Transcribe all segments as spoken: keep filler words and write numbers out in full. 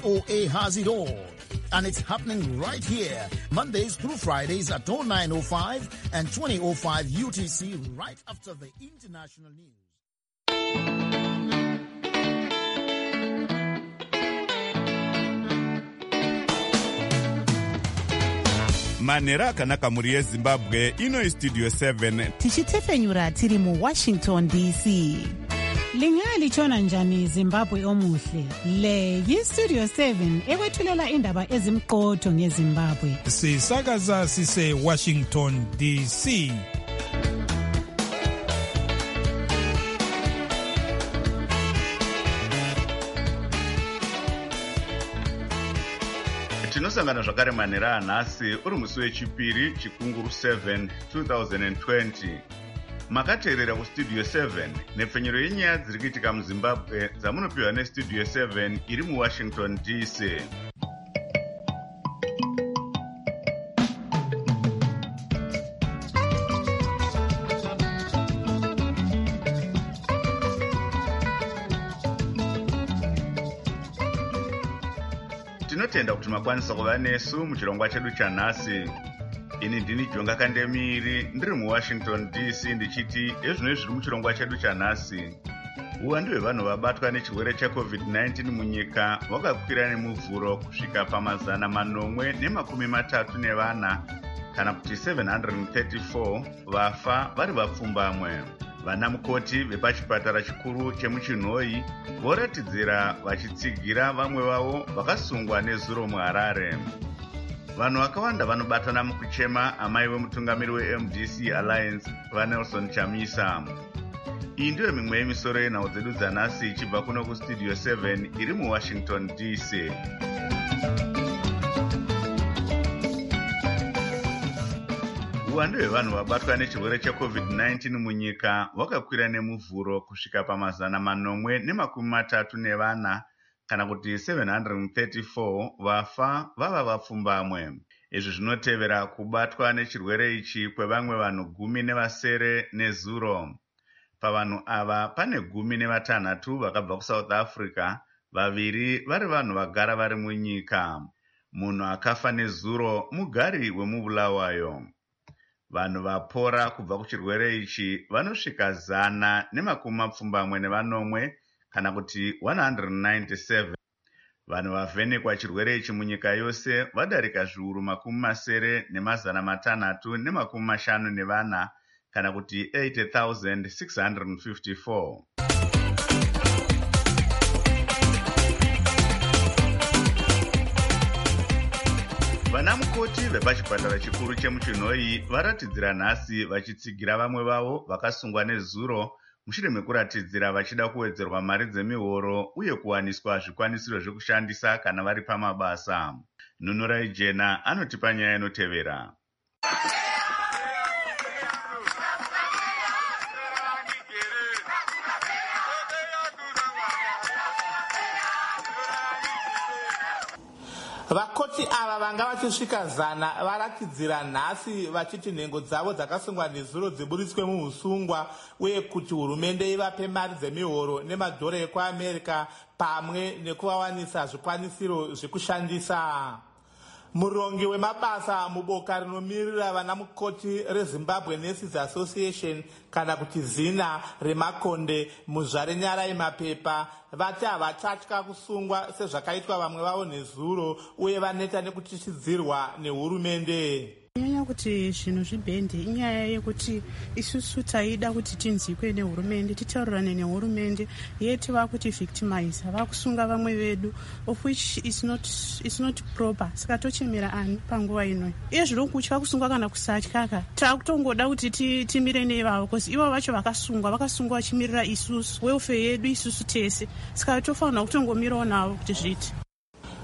O A has it all. And it's happening right here, Mondays through Fridays at oh nine oh five and twenty oh five U T C, right after the international news. Manera akanaka muri yeZimbabwe ino studio seven tichitefenyura tiri mu Washington D C. Lingali chona njani Zimbabwe omuhle. Le yi Studio seven ekwethulela indaba ezimqotho ngeZimbabwe. Sisakaza sise Washington D C. Tinosangana zvakare manera anhasi uri musi wechipiri chikunguru seven twenty twenty. Makateerera kustudio seven nepfenyero yenyaya dziri kuitika muZimbabwe dzamunopiwa nestudio seven iri muWashington D C. Tinotenda kuti makwanisa kuva nesu muchirongwa chedu chanhasi. Ini ndini Jonga Kandemiri ndiri muWashington D C ndichiti ezvino zviri muchirongwa chedu chanhasi. Uwandu hwevanhu vabatwa nechirwere checovid nineteen munyika wakakwira nemuvhuro kusvika pamazana manomwe nemakumi matatu nevana kana kuti seven hundred thirty-four vafa vari vapfumbamwe. Vana mukoti vepachipatara chikuru chemuChinhoyi voratidzira vachitsigira vamwe vavo vakasungwa nezuro muHarare. Vanhu vakawanda vanobatana mukuchema amai vemutungamiri weM D C Alliance vaNelson Chamisa. Iyi ndiyo mimwe yemisoro yenhau dzedu dzanhasi ichibva kuno kustudio seven iri muWashington D C. Uwandu hwevanhu vabatwa nechirwere checovid nineteen munyika wakakwira nemuvhuro kusvika pamazana manomwe nemakumi matatu nevana kana kuti seven hundred thirty-four vafa vava vapfumbamwe. Izvi zvinotevera kubatwa nechirwere ichi kwevamwe vanhu gumi nevasere nezuro. Pavanhu ava pane gumi nevatanhatu vakabva kuSouth Africa, vaviri vari vanhu vagara vari munyika. Munhu akafa nezuro mugari wemubulawayo. Vanhu vapora kubva kuchirwere ichi vanosvika zana nemakumi mapfumbamwe nevanomwe kana kuti one hundred ninety-seven. Vanhu vavhenekwa chirwere ichi munyika yose vadarika zviuru makumi masere nemazana matanhatu nemakumi mashanu nevana kana kuti eighty thousand six hundred fifty-four. Vana mukoti vepachipatara chikuru chemuChinhoyi varatidzira nhasi vachitsigira vamwe vavo vakasungwa nezuro mushure mekuratidzira vachida kuwedzerwa mari dzemihoro uye kuwaniswa zvikwanisiro zvekushandisa kana vari pamabasa. Nunurai Jena anotipa nyaya inotevera. Vakoti ava vanga vachisvika zana varatidzira nhasi vachiti nhengo dzavo dzakasungwa nezuro dziburitswe muusungwa uye kuti hurumende ivape mari dzemihoro nemadhora ekuAmerica pamwe nekuvawanisa zvikwanisiro zvekushandisa. Murongi wemabasa muboka rinomirira vana mukoti reZimbabwe Nurses Association kana kuti zina reMakonde muzvare nyara yemapepa vati havachatya kusungwa sezvakaitwa vamwe vavo nezuro uye vaneta nekutishidzirwa nehurumende. Nyaya kuti zvinhu zvibhende inyaya yekuti isusu taida kuti tinzikwe nehurumende, titaurirane nehurumende yeti vakuti victimize vakusunga vamwe vedu of which is not is not proper. Saka tochemera ani panguva ino iye zviri kutya kusungwa kana kusatyaka takutongoda kuti timire nevavo because ivo vacho vakasungwa vakasungwa vachimirira isusu welfare yedu isusu tese. Saka tofanira kutongomirawo navo kuti zviti.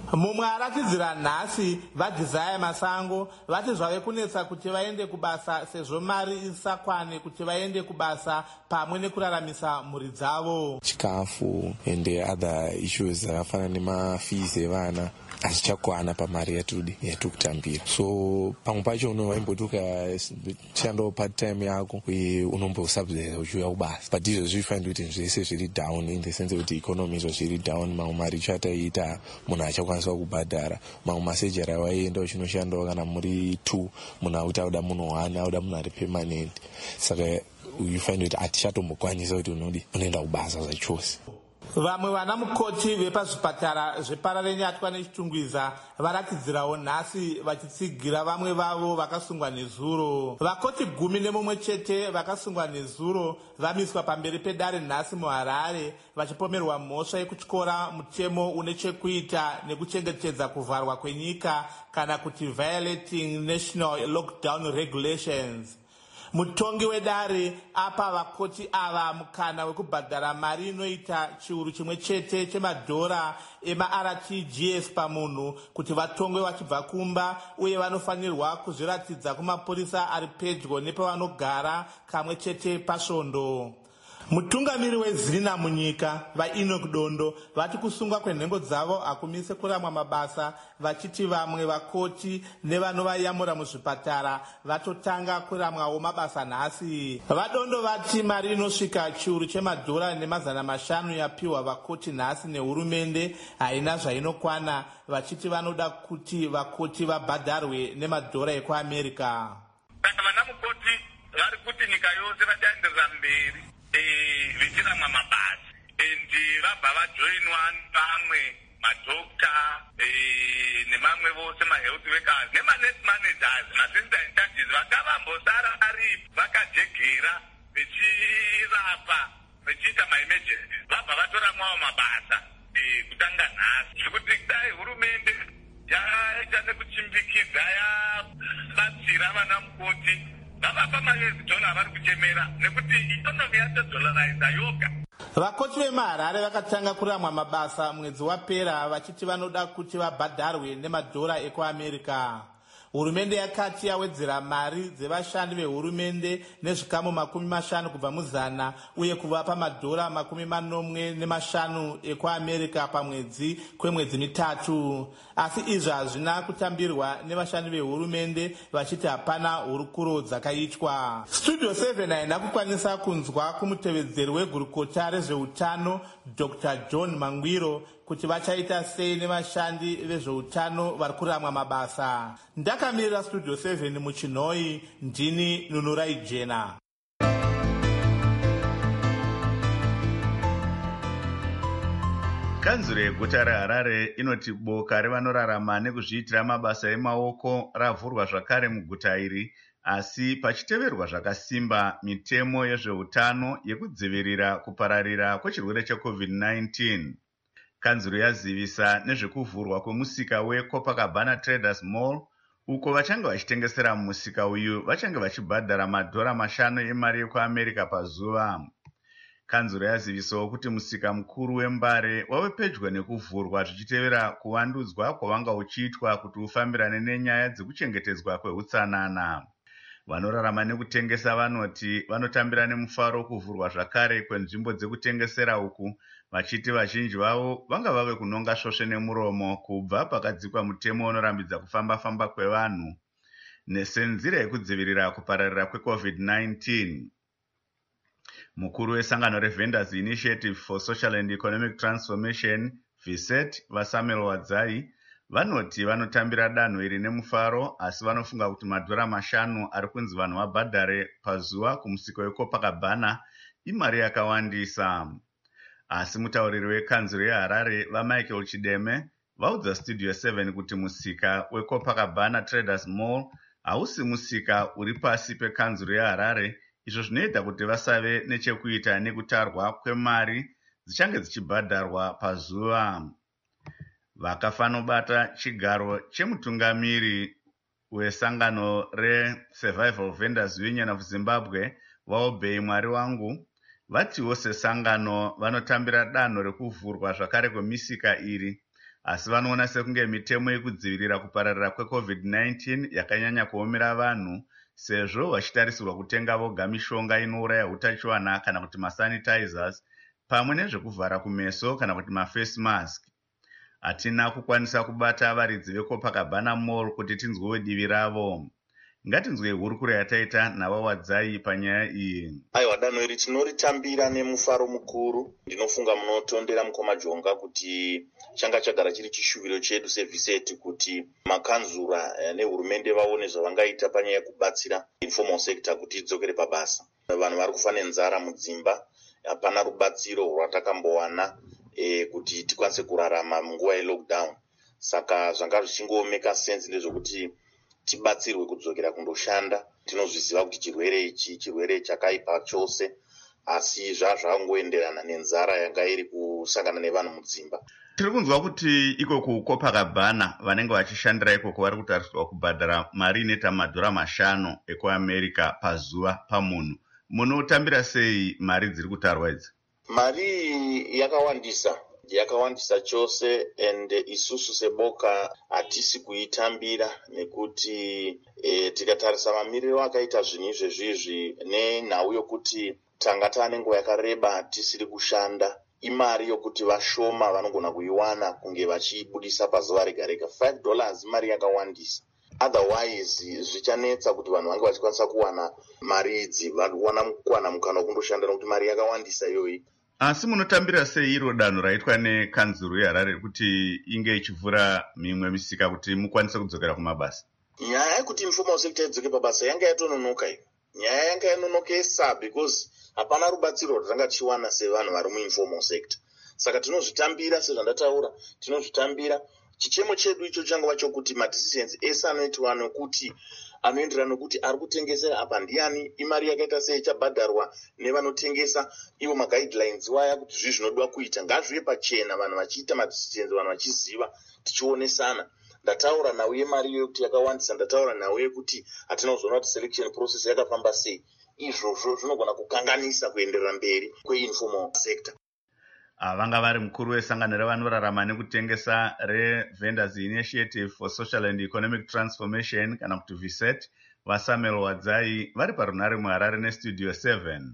mumwe aratidzira nhasi vadhizaya Masango vati zvave kunetsa kuti vaende kubasa sezvo mari isakwane kuti vaende kubasa pamwe nekuraramisa mhuri dzavo. Chikafu ende other issues zvakafanana nemafees evana hazvichakwana pamari yatudi yatikutambira. So pamwe pacho unoimboti ukashandawo part time yako uye unombosubsidize uchiuya kubasa, but izvo zvifind kuti zvese zviri down in the sense kuti economy izvo zviri down. Mamwe mari chataita munhu achakwanisa kubhadhara, mamwe masejari awaienda uchinoshandawo kana muri two munhu akuti auda munhu one auda munhu ari permanent, saka you find kuti hatichatombokwanisa kuti unodi unoenda kubasa zvachose. Vamwe vana mukoti vepazvipatara zvePararanyatwa neChitungwiza varatidzirawo nhasi vachitsigira vamwe vavo vakasungwa nezuro. Vakoti gumi nemumwe chete vakasungwa nezuro vamiswa pamberi pedare nhasi muHarare vachipomerwa mhosva yekutyora mutemo une chekuita nekuchengetedza kuvharwa kwenyika kana kuti violating national lockdown regulations. Mutongi wedare apa vakoti ava mukana wekubhadhara mari inoita chiuru chimwe chete chemadhora ema-R T G S pamunhu kuti vatongwe vachibva kumba, uye vanofanirwa kuzviratidza kumapurisa ari pedyo nepavanogara kamwe chete pasvondo. Mutungamiri wezina munyika vaEnoch Dondo vati kusungwa kwenhengo dzavo hakumise kuramwa mabasa, vachiti vamwe vakoti nevanovayamura muzvipatara vatotanga kuramwawo mabasa nhasi. Vadondo vati mari inosvika chiuru chemadhora nemazana mashanu yapiwa vakoti nhasi nehurumende haina zvainokwana, vachiti vanoda kuti vakoti vabhadharwe nemadhora ekuAmerica. Saka vana mukoti vari kuti nyika yose vachaenderera mberi vichiramwa mabasa endi vabva vajoinwa vamwe madhokta nemamwe vose mahealth workers nemanurse managers maassistant in charges vakavambosara aripo vakajegera vechirapa vechiita maemergency vabva vatoramwawo mabasa kutanga nhasi. Zvekuti dai hurumende yaita nekuchimbikidza yabatsira vana mukoti vavapa mayezi dhola vari kuchemera nekuti ikonomi yatodholariza yoga. Vakoti vemuHarare vakatanga kuramwa mabasa mwedzi wapera vachiti vanoda kuti vabhadharwe nemadhora ekuAmerica. Hurumende yakati yawedzera mari dzevashandi vehurumende nezvikamu makumi mashanu kubva muzana uye kuvapa madhora makumi manomwe nemashanu ekuAmerica pamwedzi kwemwedzi mitatu. Asi izvi hazvina kutambirwa nevashandi vehurumende vachiti hapana hurukuro dzakaitwa. Studio seven haina kukwanisa kunzwa kumutevedzeri wegurukota rezveutano Doctor John Mangwiro kuti vachaita sei nevashandi vezveutano vari kuramwa mabasa. Ndakamirira Studio seven muChinhoi, ndini Nunurai Jena. Kanzuro yeguta reHarare inoti boka revanorarama nekuzviitira mabasa emaoko ravhurwa zvakare muguta iri, asi pachiteverwa zvakasimba mitemo yezveutano yekudzivirira kupararira kwechirwere checovid nineteen. Kanzuro yazivisa nezvekuvhurwa kwemusika weCopacabana Traders Mall, uko vachange vachitengesera mumusika uyu vachange vachibhadhara madhora mashanu emari yekuAmerica pazuva. Kanzuro yazivisawo kuti musika mukuru weMbare wave pedyo nekuvhurwa zvichitevera kuvandudzwa kwavanga uchiitwa kuti ufambirane nenyaya dzekuchengetedzwa kweutsanana. Vanorarama nekutengesa vanoti vanotambira nemufaro kuvhurwa zvakare kwenzvimbo dzekutengesera uku, vachiti vazhinji vavo vanga vave kunonga svosve nemuromo kubva pakadzikwa mutemo unorambidza kufamba-famba kwevanhu nesenzira yekudzivirira kupararira kwecovid nineteen. Mukuru wesangano reVendors Initiative for Social and Economic Transformation V S E T vaSamuel Wadzai vanoti vanotambira danho iri nemufaro, asi vanofunga kuti madhora mashanu ari kunzi vanhu vabhadhare pazuva kumusika weCopacabana imari yakawandisa. Asi mutauriri wekanzuro yeHarare vaMichael Chideme vaudza Studio seven kuti musika weCopacabana Traders Mall hausi musika uri pasi pekanzuro yeHarare, izvo zvinoita kuti vasave nechekuita nekutarwa kwemari dzichange dzichibhadharwa pazuva. Vakafanobata chigaro chemutungamiri wesangano reSurvival Vendors Union of Zimbabwe vaObey Mwari Wangu vatiwo sesangano vanotambira danho rekuvhurwa zvakare kwemisika iri, asi vanoona sekunge mitemo yekudzivirira kupararira kwecovid nineteen yakanyanya kuomera vanhu, sezvo vachitarisirwa kutenga voga mishonga inouraya utachiwana kana kuti masanitizers pamwe nezvekuvhara kumeso kana kuti maface mask. Hatina kukwanisa kubata varidzi veCopacabana Mall kuti tinzwewo divi ravo. Ngatinzwe hurukuro yataita navawadzai panyaya iyi. Aiwa, danho iri tinoritambira nemufaro mukuru. Ndinofunga munotondera mukomajonga kuti changa chagara chiri chishuviro chedu sevhiseti kuti makanzura nehurumende vaone zvavangaita panyaya yekubatsira informal sector kuti idzokere pabasa. Vanhu vari kufa nenzara mudzimba, hapana rubatsiro rwatakambowana e, kuti tikwanise kurarama munguva yelockdown. Saka zvanga zvichingoomeka sense ndezvokuti tibatsirwe kudzokera kundoshanda. Tinozviziva kuti chirwere ichi chirwere chakaipa chose, asi zvazvangoenderana nenzara yanga iri kusangana nevanhu mudzimba. Tiri kunzwa kuti iko kuCopacabana vanenge vachishandira ikoko vari kutarisirwa kubhadhara mari inoita madhora mashanu ekuAmerica pazuva pamunhu. Munotambira sei mari dziri kutarwa idzi? Mari yakawandisa yakawandisa chose, and isusu seboka hatisi kuitambira nekuti e, tikatarisa mamiriro akaita zvinhu izvezvizvi nenhau yokuti tanga tane nguva yakareba tisiri kushanda, imari yokuti vashoma vanogona kuiwana kunge vachibudisa pazuva rega rega. five dollars mari yakawandisa. Otherwise zvichanetsa kuti vanhu vange vachikwanisa kuwana mari idzi, vawana kuwana mukana wekundoshandira nokuti mari yakawandisa iyoyi. Asi munotambira sei iro danho raitwa nekanzuru yeHarare kuti inge ichivhura mimwe misika kuti mukwanise kudzokera kumabasa? Nyaya yekuti informal sector idzoke pabasa yanga yatononoka iyo. Nyaya yanga yanonokesa because hapana rubatsiro rwatanga tichiwana sevanhu vari muinformal sector. Saka tinozvitambira sezvandataura, tinozvitambira. Chichemo chedu icho changova chokuti madecisions ese anoitwa nokuti anoenderana nokuti ari kutengesera apa ndiani, imari yakaita sei ichabhadharwa nevanotengesa, ivo maguidelines waya kuti zvi zvinodiwa kuita ngazvive pachena, vanhu vachiita madecisions, vanhu vachiziva, tichionesana. Ndataura nawo yemari yokuti yakawandisa, ndataura nawo yekuti hatina kuzoona kuti selection process yakafamba sei. Izvozvo zvinogona kukanganisa kuenderera mberi kweinformal sector. Vanga vari mukuru wesangano revanorarama nekutengesa reVendors Initiative for Social and Economic Transformation kana kuti VSET, vaSamuel Wadzai, vari parunare muHarare nestudio seven.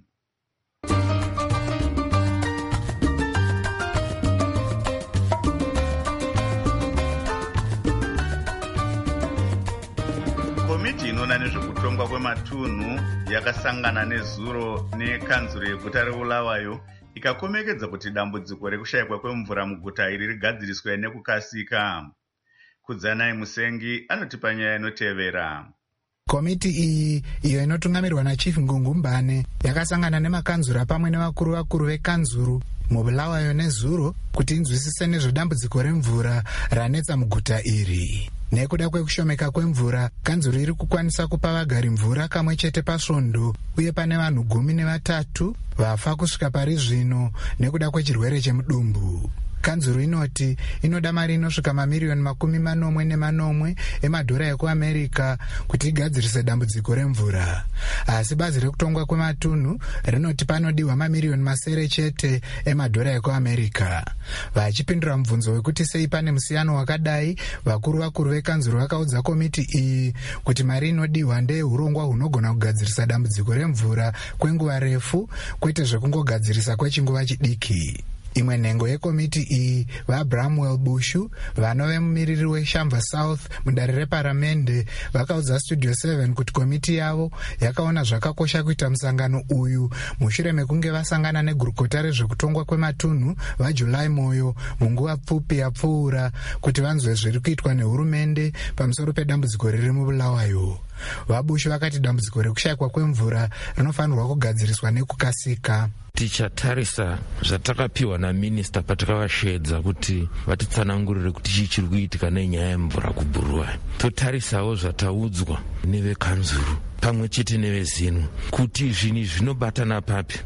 Komiti inoona nezvekutongwa kwematunhu yakasangana nezuro nekanzuro yeguta reBulawayo ikakomekedza kuti dambudziko rekushayikwa kwemvura muguta iri rigadziriswe nekukasika. Kudzanai Musengi anotipa nyaya inotevera. Komiti iyi iyo inotungamirwa naChief Ngungumbane yakasangana nemakanzura pamwe nevakuru vakuru vekanzuru muBulawayo nezuro kuti inzwisise nezvedambudziko remvura ranetsa muguta iri. Nekuda kwekushomeka kwemvura, kanzuru iri kukwanisa kupa vagari mvura kamwe chete pasvondo, uye pane vanhu gumi nevatatu vafa kusvika pari zvino nekuda kwechirwere chemudumbu. Kanzuru inoti inoda mari inosvika mamiriyoni makumi manomwe nemanomwe emadhora ekuAmerica kuti igadzirise dambudziko remvura. Asi bazi rekutongwa kwematunhu rinoti panodiwa mamiriyoni masere chete emadhora ekuAmerica. Vachipindura mubvunzo wekuti sei pane musiyano wakadai, vakuru vakuru vekanzuru vakaudza komiti iyi kuti mari inodiwa ndeyehurongwa hunogona kugadzirisa dambudziko remvura kwenguva refu, kwete zvekungogadzirisa kwechinguva chidiki. Imwe nhengo yekomiti iyi vaBramwell Bushu, vanove mumiriri weShamva South mudare reparamende, vakaudza Studio seven kuti komiti yavo yakaona zvakakosha kuita musangano uyu mushure mekunge vasangana negurukota rezvekutongwa kwematunhu vaJuly Moyo munguva pfupi yapfuura kuti vanzwe zviri kuitwa nehurumende pamusoro pedambudziko riri muBulawayo. VaBushu vakati dambudziko rekushayikwa kwemvura rinofanirwa kugadziriswa nekukasika. Tichatarisa zvatakapiwa naminista patakavashedza kuti vatitsanangurire kuti chii chiri kuitika nenyaya yemvura kuBulawayo. Totarisawo zvataudzwa nevekanzuru pamwe chete nevezinu kuti zvinhu zvinobatana papi,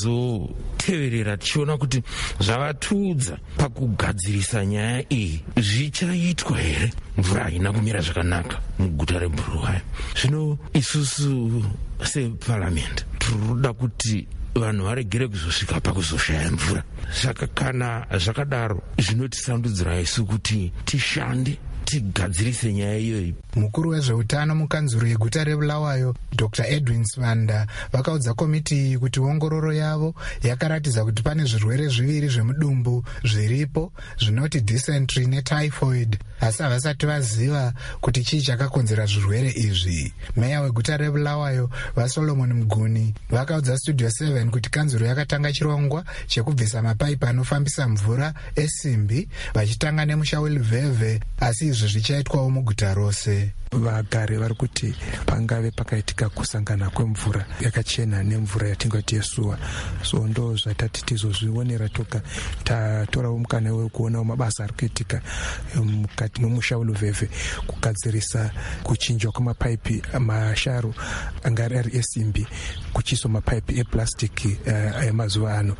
tozoteverera tichiona kuti zvavatiudza pakugadzirisa nyaya iyi zvichaitwa here. Mvura haina kumira zvakanaka muguta reBulawayo. Zvino isusu separamendi tinoda kuti vanhu varegere kuzosvika pakuzoshaya mvura. Saka kana zvakadaro zvinotisandudzira isu kuti tishande tigadzirise nyaya iyoyi. Mukuru wezveutano mukanzuro yeguta reBulawayo Doctor Edwin Swanda vakaudza komiti iyi kuti ongororo yavo yakaratidza kuti pane zvirwere zviviri zvemudumbu zviripo zvinoti dysentery netyphoid, asi havasati vaziva kuti chii chakakonzera zvirwere izvi. Meya weguta reBulawayo vaSolomon Mguni vakaudza Studio seven kuti kanzuro yakatanga chirongwa chekubvisa mapaipi anofambisa mvura esimbi vachitanga nemusha weLuveve, asi izvi zvichaitwawo muguta rose. Vagari vari kuti pangave pakaitika kusangana kwemvura yakachena nemvura yatingati yesuwa, so ndo zvatati tizozvionera toka tatorawo mukana wekuonawo mabasa ari kuitika mukati memusha weLuveve kugadzirisa kuchinjwa kwemapaipi masharu angari ari esimbi kuchiiswa mapaipi epurasitiki emazuva ano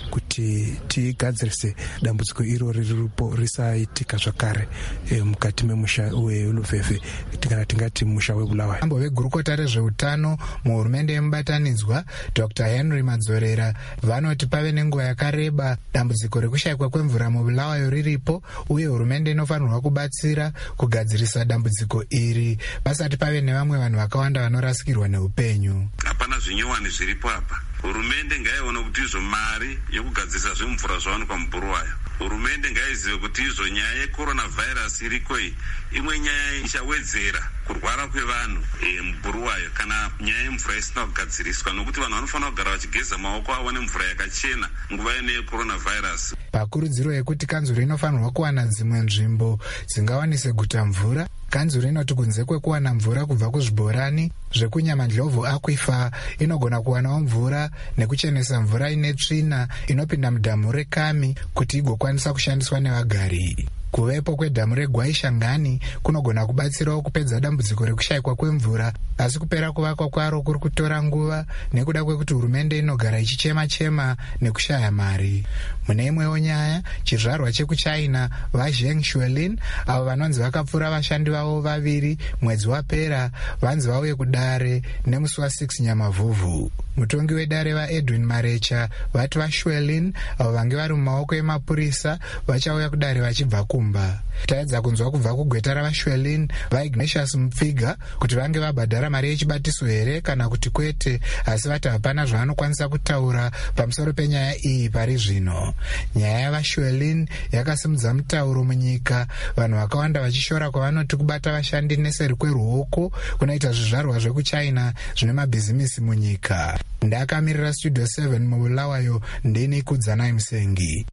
kuti tigadzirise dambudziko irori riripo risaitika zvakare mukati memusha weLuveve kana tingati musha weBulawayo. Ambo vegurukota rezveutano muhurumende yemubatanidzwa Doctor Henry Madzorera vanoti pave nenguva yakareba dambudziko rekushayikwa kwemvura muBulawayo riripo, uye hurumende inofanirwa kubatsira kugadzirisa dambudziko iri pasati pave nevamwe vanhu vakawanda vanorasikirwa neupenyu. Hapana zvinyowani zviripo apa. Hurumende ngaione kuti izvo mari yekugadzirisa zvemvura zvawanikwa muBulawayo. Hurumende ngaizive kuti izvo nyaya yeCoronavirus iriko iyi imwe nyaya ichawedzera kurwara kwevanhu e, muBulawayo kana nyaya yemvura isina kugadziriswa, nokuti vanhu vanofanira kugara vachigeza maoko avo nemvura yakachena nguva ine coronavirus. Pakurudziro yekuti kanzuro inofanirwa kuwana dzimwe nzvimbo dzingawanise guta mvura, kanzuro inoti kunze kwekuwana mvura kubva kuzvibhorani zvekunyamandlovu Aquifer inogona kuwanawo mvura nekuchenesa mvura ine tsvina inopinda mudhamu reKami kuti igokwanisa kushandiswa nevagari. Kuvepo kwedhamu reGwaishangani kunogona kubatsirawo kupedza dambudziko rekushayikwa kwemvura, asi kupera kuvakwa kwaro kuri kutora nguva nekuda kwekuti hurumende inogara ichichema-chema nekushaya mari. Mune imwewo nyaya, chizvarwa chekuChina vaZheng Shuelin avo vanonzi vakapfura vashandi vavo vaviri mwedzi wapera vanzi vauye kudare nemusi wa6 Nyamavhuvhu. Mutongi wedare vaEdwin Marecha vati vaShuelin avo vange vari mumaoko emapurisa vachauya kudare vachibva kumba. Taedza kunzwa kubva kugweta ravaShuelin vaIgnatius Mupfiga kuti vange vabhadhara mari yechibatiso here kana kuti kwete, asi vati hapana zvavanokwanisa kutaura pamusoro penyaya iyi pari zvino. Nyaya yavaShuelin yakasimudza mutauro munyika, vanhu vakawanda vachishora kwavanoti kubata vashandi neseri kweruoko kunoita zvizvarwa zvekuChina zvine mabhizimisi munyika. Ndakamirira Studio seven muBulawayo ndini Kudzanai Musengi.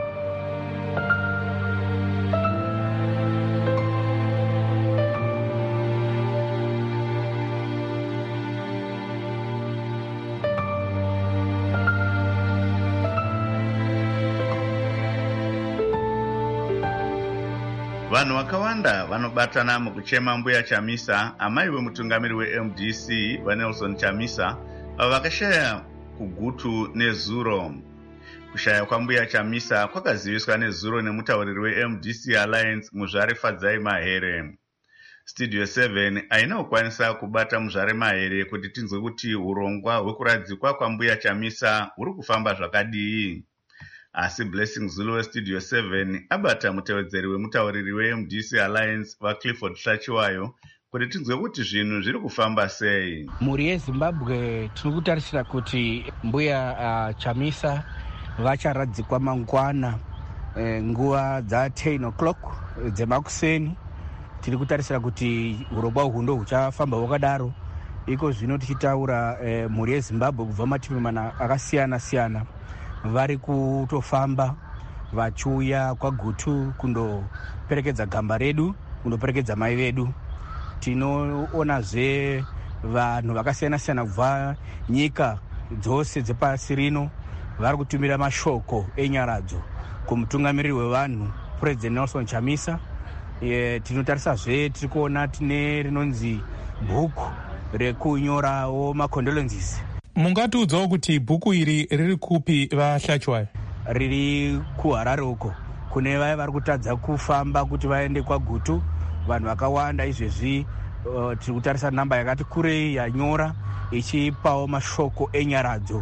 Vanhu vakawanda vanobatana mukuchema Mbuya Chamisa, amai wemutungamiri weM D C vaNelson Chamisa, avo vakashaya kugutu nezuro. Kushaya kwaMbuya Chamisa kwakaziviswa nezuro nemutauriri weM D C Alliance Muzvare Fadzai Mahere. Studio seven haina kukwanisa kubata Muzvare Mahere kuti tinzwe kuti urongwa hwekuradzikwa kwaMbuya Chamisa huri kufamba zvakadii. Asi Blessing Zulu weStudio seven abata mutevedzeri wemutauriri weM D C Alliance vaClifford Hlachiwayo kuti tinzwe kuti zvinhu zviri kufamba sei. Mhuri yeZimbabwe tiri kutarisira kuti Mbuya uh, Chamisa vacharadzikwa mangwana eh, nguva dza ten o'clock dzemakuseni. Tiri kutarisira kuti urongwa uhu ndo huchafamba hwakadaro. Iko zvino tichitaura eh, mhuri yeZimbabwe kubva mativi mana akasiyana siyana vari kutofamba vachiuya kwaGutu kundoperekedza gamba redu, kundoperekedza mai vedu. Tinoonazve vanhu vakasiyana siyana kubva nyika dzose dzepasi rino vari kutumira mashoko enyaradzo kumutungamiriri wevanhu President Nelson Chamisa. E, tinotarisazve tiri kuona tine rinonzi bhuku rekunyorawo macondolences. Mungatiudzawo kuti bhuku iri riri kupi vaHlachiwayo? Riri kuHarare uko kune vaya vari kutadza kufamba kuti vaende kwaGutu. Vanhu vakawanda izvezvi uh, tiri kutarisa namba yakati kurei yanyora ichipawo mashoko enyaradzo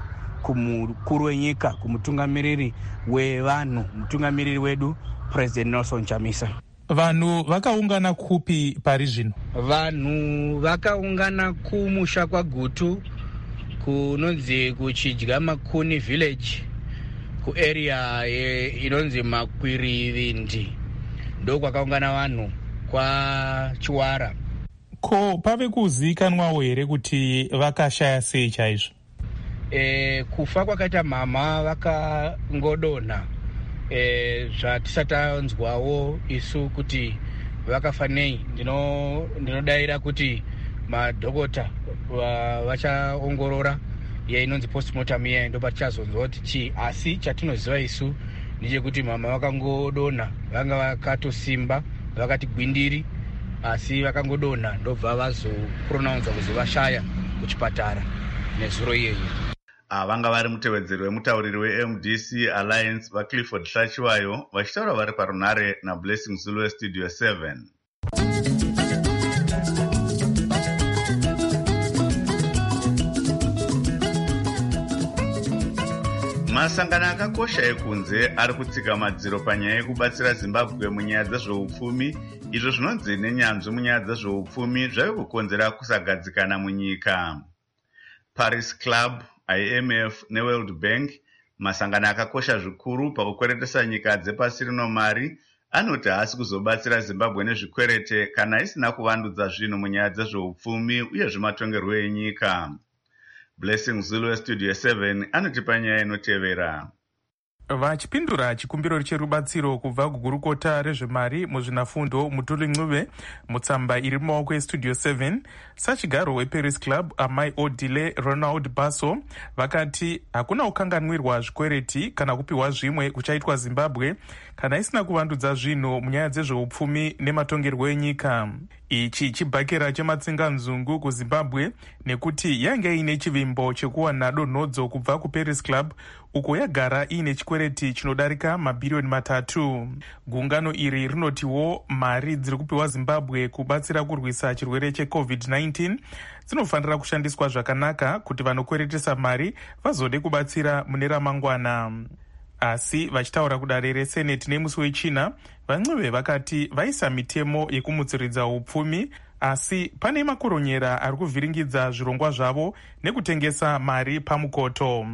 kumukuru wenyika, kumutungamiriri wevanhu, mutungamiriri wedu President Nelson Chamisa. Vanhu vakaungana kupi pari zvino? Vanhu vakaungana kumusha kwaGutu kunonzi kuchidya Makuni village kuarea inonzi Makwirivindi, ndo kwakaungana vanhu kwa Chiwara. Ko pave kuzikanwawo here kuti vakashaya sei chaizvo? E, kufa kwakaita mama vakangodonha. E, zvatisatanzwawo isu kuti vakafa nei. Ndinodayira kuti madhokota vachaongorora inonzi postmortem iya ndo patichazonzwa kuti chii, asi chatinoziva isu ndechekuti mama vakangodonha, vanga vakatosimba, vakati gwindiri, asi vakangodonha ndobva vazopronounza kuzi vashaya kuchipatara nezuro iyeyo. Vanga vari mutevedzeri wemutauriri we-M D C Alliance vaClifford Hlachiwayo vachitaura vari parunhare naBlessing Zulu Studio seven. Masangano akakosha ekunze ari kutsika madziro panyaya yekubatsira Zimbabwe munyaya dzezveupfumi, izvo zvinonzi nenyanzvi munyaya dzezveupfumi zvave kukonzera kusagadzikana munyika. Paris Club, I M F neWorld Bank, masangano akakosha zvikuru pakukweretesa nyika dzepasi rino mari, anoti haasi kuzobatsira Zimbabwe nezvikwerete kana isina kuvandudza zvinhu munyaya dzezveupfumi uye zvematongerwo enyika. Blessing Zulu Studio seven anotipa nyaya inotevera. Vachipindura chikumbiro cherubatsiro kubva kugurukota rezvemari muzvinafundo Mutuli Ncube mutsamba iri mumaoko eStudio seven, sachigaro weParis Club Amai Odile Ronald Basso vakati hakuna kukanganwirwa zvikwereti kana kupiwa zvimwe kuchaitwa Zimbabwe kana isina kuvandudza zvinhu munyaya dzezveupfumi nematongerwo enyika. Ichi chibhakera chematsinganzungu kuZimbabwe nekuti yange ine chivimbo chekuwana donhodzo kubva kuParis Club uko yagara ine chikwereti chinodarika mabhirioni matatu. Gungano iri rinotiwo mari dziri kupiwa Zimbabwe kubatsira kurwisa chirwere checovid nineteen dzinofanira kushandiswa zvakanaka kuti vanokweretesa mari vazode kubatsira mune ramangwana. Asi vachitaura kudare reSenate nemusi wechina, vaNcube vakati vaisa mitemo yekumutsiridza upfumi, asi pane makoronyera ari kuvhiringidza zvirongwa zvavo nekutengesa mari pamukoto.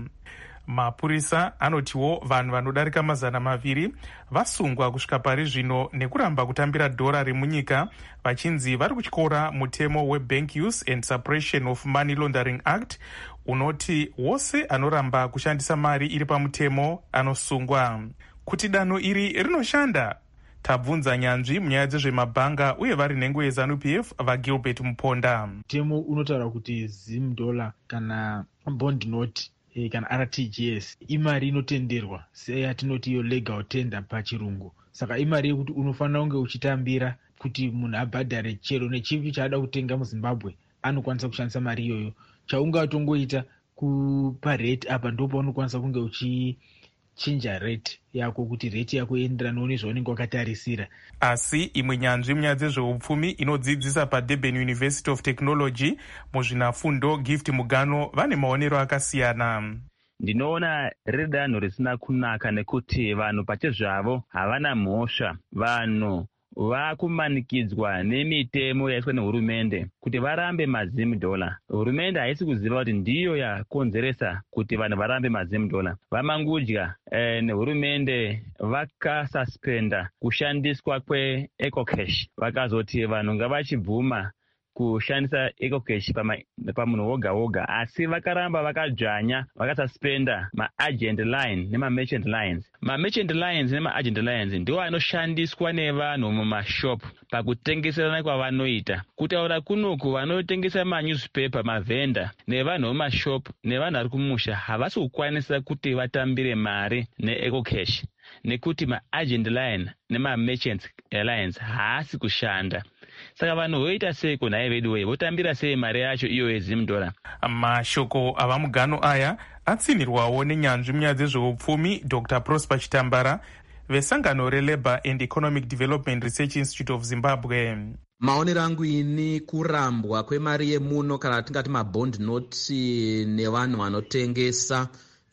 Mapurisa anotiwo vanhu vanodarika mazana maviri vasungwa kusvika pari zvino nekuramba kutambira dhora remunyika, vachinzi vari kutyora mutemo weBank Use and Suppression of Money Laundering Act unoti wose anoramba kushandisa mari iri pamutemo anosungwa. Kuti danho iri rinoshanda, tabvunza nyanzvi munyaya dzezvemabhanga uye vari nhengo yeZANU P F vaGilbert Muponda. Mutemo unotaura kuti zim dollar kana bond note kana R T G S imari inotenderwa seyatinoti iyo legal tender pachirungu. Saka imari yekuti unofanira kunge uchitambira kuti munhu abhadhare chero nechipi chaada kutenga muZimbabwe anokwanisa kushandisa mari iyoyo. Chaungatongoita kupa rate apa ndipo unokwanisa kunge uchichinja rate yako kuti rate yako ienderane nezvaunenge wakatarisira. Asi imwe nyanzvi munyaya dzezveupfumi inodzidzisa paDurban University of Technology muzvinafundo Gift Mugano vane maonero akasiyana. Ndinoona riri danho risina kunaka nekuti vanhu pachezvavo havana mhosva. Vanhu vakumanikidzwa nemitemo yaiswa nehurumende kuti varambe mazimu dola. Hurumende haisi kuziva kuti ndiyo yakonzeresa kuti vanhu varambe mazimu dola. Vamangudya eh, nehurumende vakasuspenda kushandiswa kweEcocash, vakazoti vanhu ngavachibvuma kushandisa EcoCash pamunhu woga woga, asi vakaramba vakadzvanya vakasuspenda maagent line nemamerchant lines. Mamerchant lines nemaagent lines ndiwo anoshandiswa nevanhu mumashop pakutengeserana kwavanoita. Kutaura kunoku vanotengesa manewspaper, mavenda nevanhu vemashop nevanhu vari kumusha havasi kukwanisa kuti vatambire mari neEcoCash nekuti maagent line nemamerchant lines haasi kushanda. Saka vanhu voita sei kunhai vedu wei votambira sei mari yacho iyo yeZim dollar? Mashoko avamugano aya atsinirwawo nenyanzvi munyaya dzezveupfumi Doctor Prosper Chitambara vesangano reLabour and Economic Development Research Institute of Zimbabwe. Maonero angu ini kurambwa kwemari yemuno kana tingati mabond note nevanhu vanotengesa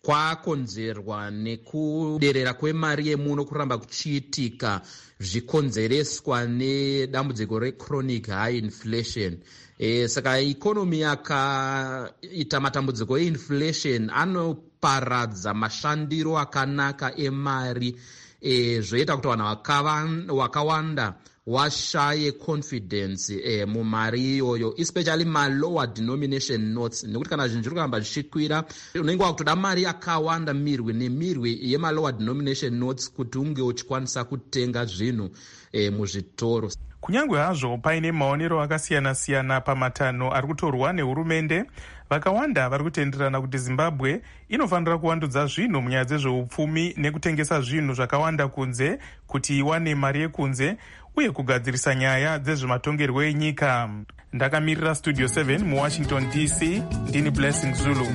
kwakonzerwa nekuderera kwemari yemuno kuramba kuchiitika zvikonzereswa nedambudziko rechronic high inflation. E, saka ikonomi yakaita matambudziko einflation anoparadza mashandiro akanaka emari, e, zvoita kuti vanhu wakawanda washaye confidence eh, mumari iyoyo, especially ma-lower denomination notes, nekuti kana zvinhu zviri kuramba zvichikwira unenge wakutoda mari yakawanda mirwi nemirwi yema-lower denomination notes kuti unge uchikwanisa kutenga zvinhu eh, muzvitoro. Kunyange hazvo paine maonero akasiyana-siyana pamatanho ari kutorwa nehurumende, vakawanda vari kutenderana kuti Zimbabwe inofanira kuvandudza zvinhu munyaya dzezveupfumi nekutengesa zvinhu zvakawanda kunze kuti iwane mari yekunze uye kugadzirisa nyaya dzezvematongerwo enyika. Ndakamirira Studio seven muWashington D C, ndini Blessing Zulu.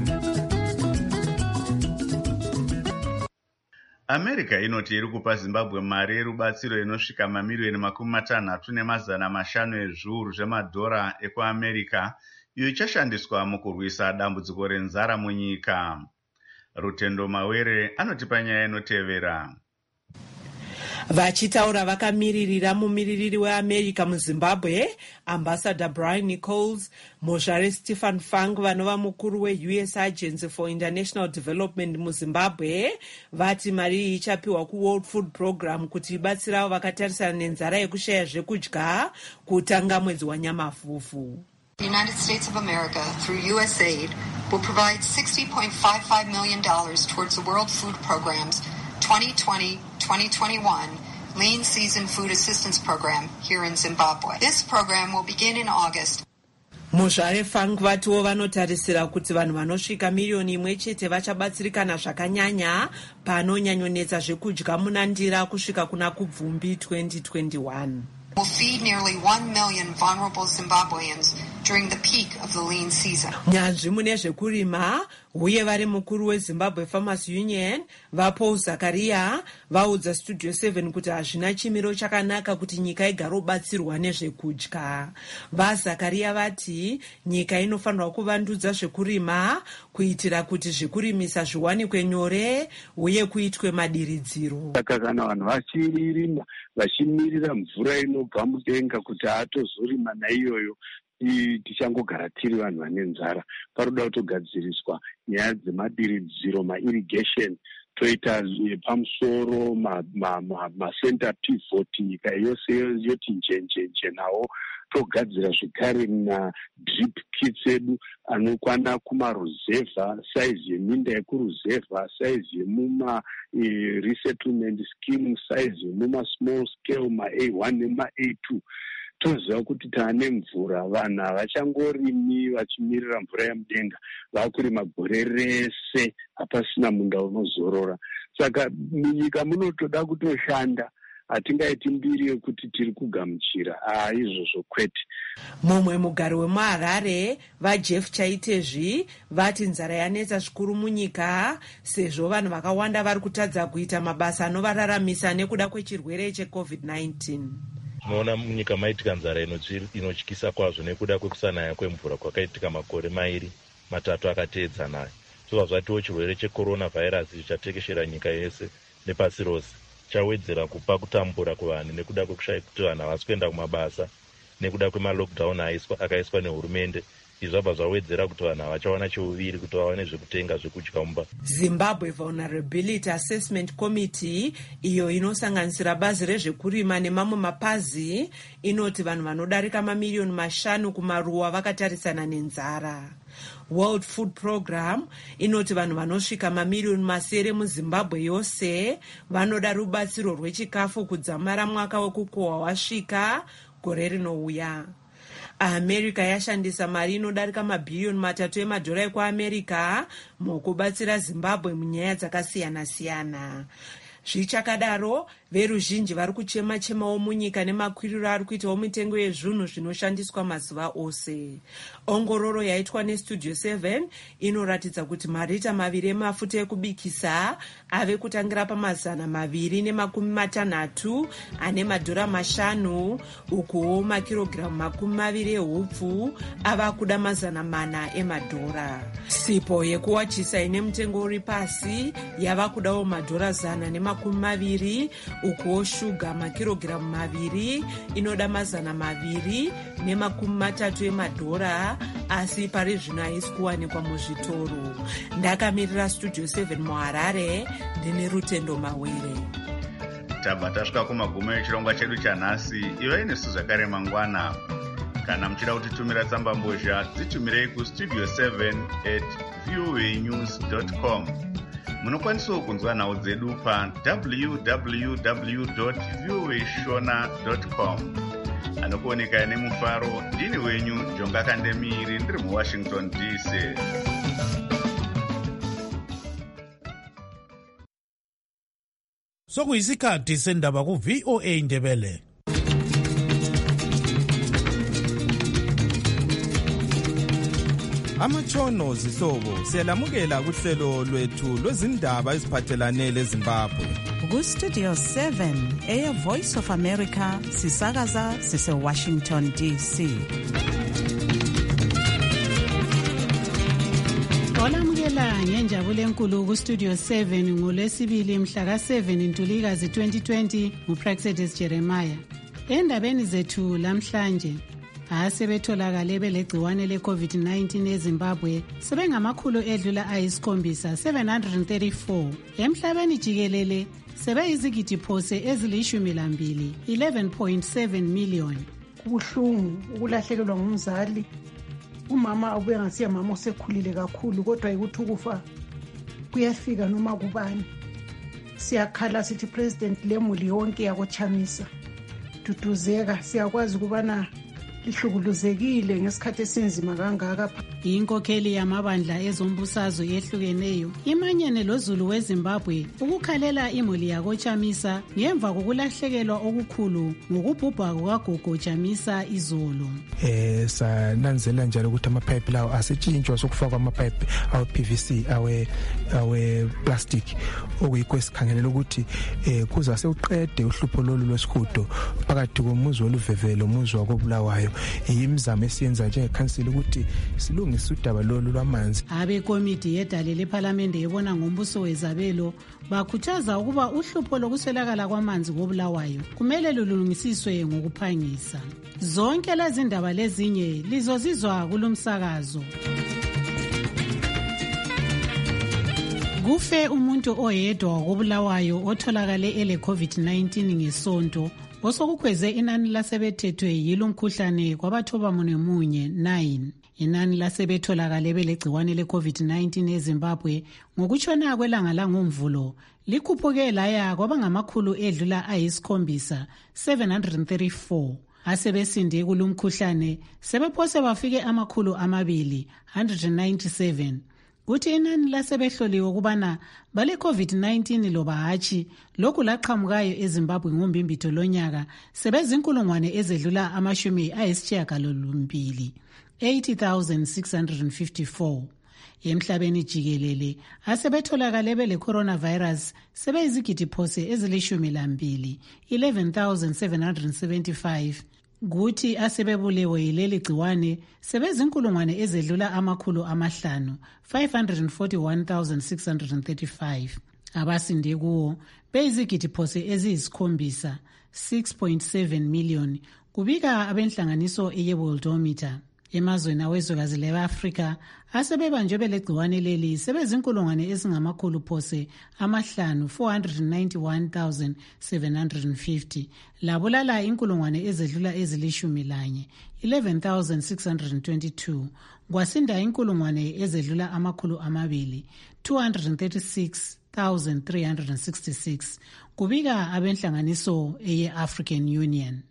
America inoti iri kupa Zimbabwe mari yerubatsiro inosvika mamiliyoni makumi matanhatu nemazana mashanu ezviuru zvemadhora ekuAmerica, iyo ichashandiswa mukurwisa dambudziko renzara munyika. Rutendo Mawere anotipa nyaya inotevera. Vachitaura vakamiririra mumiririri weAmerica muZimbabwe, Ambassador Brian Nichols, Mozhare Stephen Fang vanova mukuru we-U S Agency for International Development muZimbabwe, vati mari iyi ichapiwa kuWorld Food Program kuti ibatsirawo vakatarisana nenzara yekushaya zvekudya kutanga mwedzi waNyamafufu. The United States of America, through U S A I D, will provide sixty point five five million dollars towards the World Food Program's twenty twenty to twenty twenty-one Lean Season Food Assistance Program here in Zimbabwe. This program will begin in August. Mozhare Fang vatiwo vanotarisira kuti vanhu vanosvika miliyoni imwe chete vachabatsirikana zvakanyanya panonyanyonetsa zvekudya muna ndira kusvika kuna kubvumbi twenty twenty-one. Will feed nearly one million vulnerable Zimbabweans during the peak of the lean season. Nyanzvi mune zvekurima uye vari mukuru weZimbabwe Farmers Union vaPaul Zakaria vaudza Studio seven kuti hazvina chimiro chakanaka kuti nyika igare ubatsirwa nezvekudya. VaZakaria vati nyika inofanirwa kuvandudza zvekurima kuitira kuti zvekurimisa zviwanikwe nyore uye kuitwe madiridziro. Saka kana vanhu vachirima vachimirira mvura inobva mudenga kuti atozorima naiyoyo, tichangogara tiri vanhu vane nzara. Paroda kutogadziriswa nyaya dzemadiridziro, mairrigation, toita pamusoro macenter pivot, nyika yose yoti njenjenje nawo togadzira zvekare madrip kits edu anokwana kumaruzevha, saizi yeminda yekuruzevha, saizi yemuma e, resettlement scheme, saizi yemuma small scale, ma-A one nema-A two. Toziva kuti taane mvura, vanhu havachangorimi vachimirira mvura yemudenga, vakurima gore rese hapasina munda unozorora. Saka munyika munotoda kutoshanda, hatingaiti mbiri yekuti tiri kugamuchira, aa izvozvo kwete. Mumwe mugari wemuHarare vaJeff Chaitezvi vati nzara yanetsa zvikuru munyika sezvo vanhu vakawanda vari kutadza kuita mabasa anovararamisa nekuda kwechirwere checovid nineteen. Tinoona munyika maitika nzara inotyisa kwazvo nekuda kwekusanaya kwemvura kwakaitika makore mairi matatu akateedzana. Zvobva zvatiwo chirwere cheCoronavirus chatekeshera nyika yese nepasi rose chawedzera kupa kutambura kuvanhu nekuda kwekushaya kuti vanhu havasi kuenda kumabasa nekuda kwemalockdown akaiswa nehurumende. Izvi zvabva zvawedzera kuti vanhu havachawana cheuviri kuti vawane zvekutenga zvekudya mumba. Zimbabwe Vulnerability Assessment Committee, iyo inosanganisira bazi rezvekurima nemamwe mapazi, inoti vanhu vanodarika mamiliyoni mashanu kumaruwa vakatarisana nenzara. World Food Program inoti vanhu vanosvika mamiliyoni masere muZimbabwe yose vanoda rubatsiro rwechikafu kudzamara mwaka wekukohwa wasvika gore rinouya. America yashandisa mari inodarika mabhiliyoni matatu emadhora ekuAmerica mukubatsira Zimbabwe munyaya dzakasiyana-siyana. Zvichakadaro, veruzhinji vari kuchema-chemawo munyika nemakwiriro ari kuitawo mitengo yezvinhu zvinoshandiswa mazuva ose. Ongororo yaitwa nestudio seven inoratidza kuti marita maviri emafuta ekubikisa ave kutangira pamazana maviri nemakumi matanhatu ane madhora mashanu, ukuwo makirogiramu makumi maviri ehupfu ava kuda mazana mana emadhora. Sipo yekuwachisa ine mutengo uri pasi yava kudawo madhora zana nemakumi maviri, ukuwo shuga makirogiramu maviri inoda mazana maviri nemakumi matatu emadhora, asi pari zvino haisi kuwanikwa muzvitoro. Ndakamirira studio seven muharare, ndine Rutendo Mawere. Tabva tasvika kumagumo echirongwa chedu chanhasi. Ivai nesu zvakare mangwana. Kana muchida kutitumira tsamba mbozha, dzitumirei kustudio seven at voanews dot com. Munokwanisawo kunzwa nhau dzedu pa w w w dot voa shona dot com. Anokuoneka nemufaro, ndini wenyu Jonga Kandemiri, ndiri muWashington D C. Sokuyisikhathi sendaba ku V O A Ndebele. Amatshono zihlobo siyalamukela kuhlelo lwethu lwezindaba eziphathelane leZimbabwe. Ku Studio seven eya Voice of America sisakaza sise Washington D C. Olamukela ngenjabulo enkulu ku Studio seven ngolwesibili mhla ka seven Ntulikazi twenty twenty nguPraxedis Jeremiah. Endabeni zethu lamhlanje, asebetholakale belegciwane le-COVID nineteen eZimbabwe sebengamakhulu edlula ayisikhombisa seven hundred thirty-four. Emhlabeni jikelele sebeyizigidi phose ezilishumi lambili eleven point seven million. Kubuhlungu ukulahlekelwa ngumzali. Umama ubuye ngasiya mama osekhulile kakhulu, kodwa ukuthi ukufa kuyafika noma kubani. Siyakhala sithi president lemuli yonke yakoChamisa duduzeka, siyakwazi kubana lihlukuluzekile ngesikhathi esinzima kangaka. Inkokheli yamabandla ezombusazwe ehlukeneyo imanyene loZulu weZimbabwe ukukhalela imuli yakoChamisa ngemva kokulahlekelwa okukhulu ngokubhubha kukagogo Chamisa izolo. Eh sananzela njalo ukuthi amapipe lawo asetshintshwa sokufakwa amapipe awe P V C awe awe plastic, okuyikho esikhangelela ukuthi eh kuza sewuqede uhlupho lolu lwesihudo phakathi komuzi oluvevelo umuzi wakobulawayo. Imizamo esiyenza njengekhansili ukuthi silungise udaba lolu lwamanzi. Abekomiti yedale lePhalamende ebona ngombuso wezabelo bakhuthaza ukuba uhlupho lokuswelakala kwamanzi kobulawayo kumele lulungisiswe ngokuphangisa. Zonke lezi ndaba lezinye lizozizwa kulumsakazo. Kufe umuntu oyedwa wakobulawayo otholakale ele COVID nineteen ngesonto, osokukhweze inani lasebethethwe yilo mkhuhlane kwabathoba munye nine. Inani lasebetholakale belegciwane le-COVID nineteen eZimbabwe ngokutshona kwelanga langomvulo likhuphuke laya kwabangamakhulu edlula ayisikhombisa seven hundred thirty-four. Asebesinde kulumkhuhlane sebephose bafike amakhulu amabili one hundred ninety-seven. Kuthi inani lasebehloliwe ukubana bale COVID nineteen loba hatshi lokhu laqhamukayo eZimbabwe ngombimbitho lonyaka sebezinkulungwane ezedlula amashumi ayisishiyagalombili eighty thousand six hundred fifty-four. Emhlabeni jikelele asebetholakale bele coronavirus sebeyizigidi phose ezilishumi lambili eleven thousand seven hundred seventy-five. Guthi asebebulewe yileli gciwane sebezinkulungwane ezedlula amakhulu amahlanu five hundred forty-one thousand six hundred thirty-five. Abasinde kuwo beyizigidi phose eziyisikhombisa six point seven million kubika abenhlanganiso eyeWorldometer. Emazweni awezwekazi le-Afrika asebebanjwe belegciwane leli sebezinkulungwane ezingamakhulu phose amahlanu four hundred ninety-one thousand seven hundred fifty. Labulala inkulungwane ezedlula ezilishumi lanye eleven thousand six hundred twenty-two. Kwasinda inkulungwane ezedlula amakhulu amabili two hundred thirty-six thousand three hundred sixty-six kubika abenhlanganiso eye-African Union.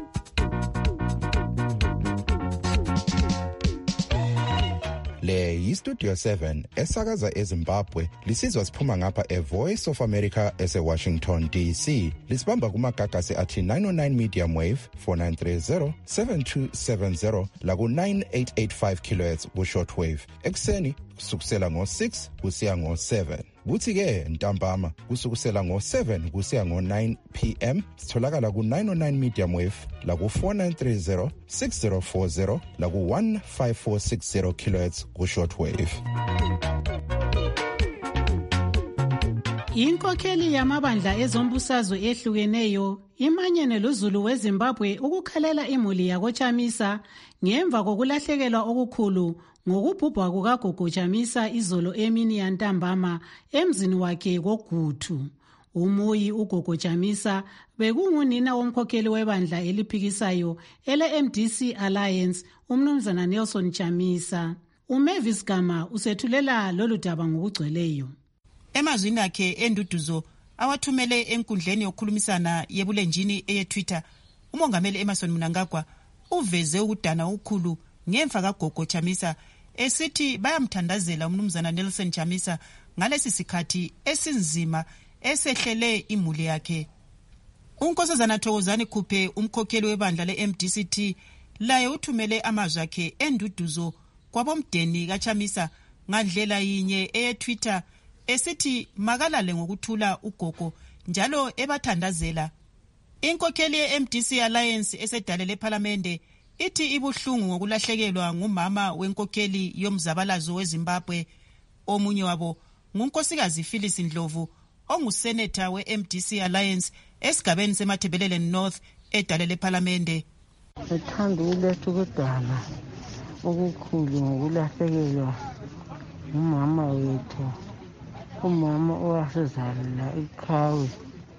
Le iStudio seven esakaza eZimbabwe lisizwa siphuma ngapha eVoice of America ese-Washington D C. Lisibamba kumagagasi athi nine oh nine medium wave four nine three zero seven two seven zero laku nine eight eight five kilohertz ku-short wave. Ekuseni kusukusela ngo-six kusiya ngo-seven. Kuthi-ke ntambama kusukusela ngo-seven kusiya ngo-nine p m sitholakala ku-nine oh nine medium wave laku four nine three zero six zero four zero laku one five four six zero kilohertz ku-short wave. Inkokheli yamabandla ezombusazwe ehlukeneyo imanyene loZulu weZimbabwe ukukhalela imuli yakoChamisa ngemva kokulahlekelwa okukhulu ngokubhubha kukagogo Chamisa izolo emini yantambama emzini wakhe koGuthu. Umuyi ugogo Chamisa bekungunina womkhokheli webandla eliphikisayo ele M D C Alliance umnumzana Nelson Chamisa. uMavis Gama usethulela lolu daba ngokugcweleyo. Emazwini akhe enduduzo awathumele enkundleni yokukhulumisana yebulenjini eye-Twitter, umongameli Emmerson Mnangagwa uveze ukudana ukukhulu ngemva kagogo Chamisa esithi bayamthandazela umnumzana Nelson Chamisa ngalesi sikhathi esinzima esehlele imuli yakhe. Unkosazana Thokozani Khuphe umkhokheli webandla le-M D C T laye uthumele amazwi akhe enduduzo kwabomdeni kaChamisa ngandlela yinye eye-Twitter esithi makalale ngokuthula ugogo njalo ebathandazela. Inkokheli ye-M D C Alliance esedalele ePhalamende ithi ibuhlungu ngokulahlekelwa ngumama wenkokheli yomzabalazo weZimbabwe. Omunye wabo ngunkosikazi Phyllis Ndlovu ongusenator we-M D C Alliance esigabeni seMathebelele North edalele ePhalamende. Ethanda ukuletha ukudana okukhulu ngokulahlekelwa ngumama wethu, umama owasezalela iqhawe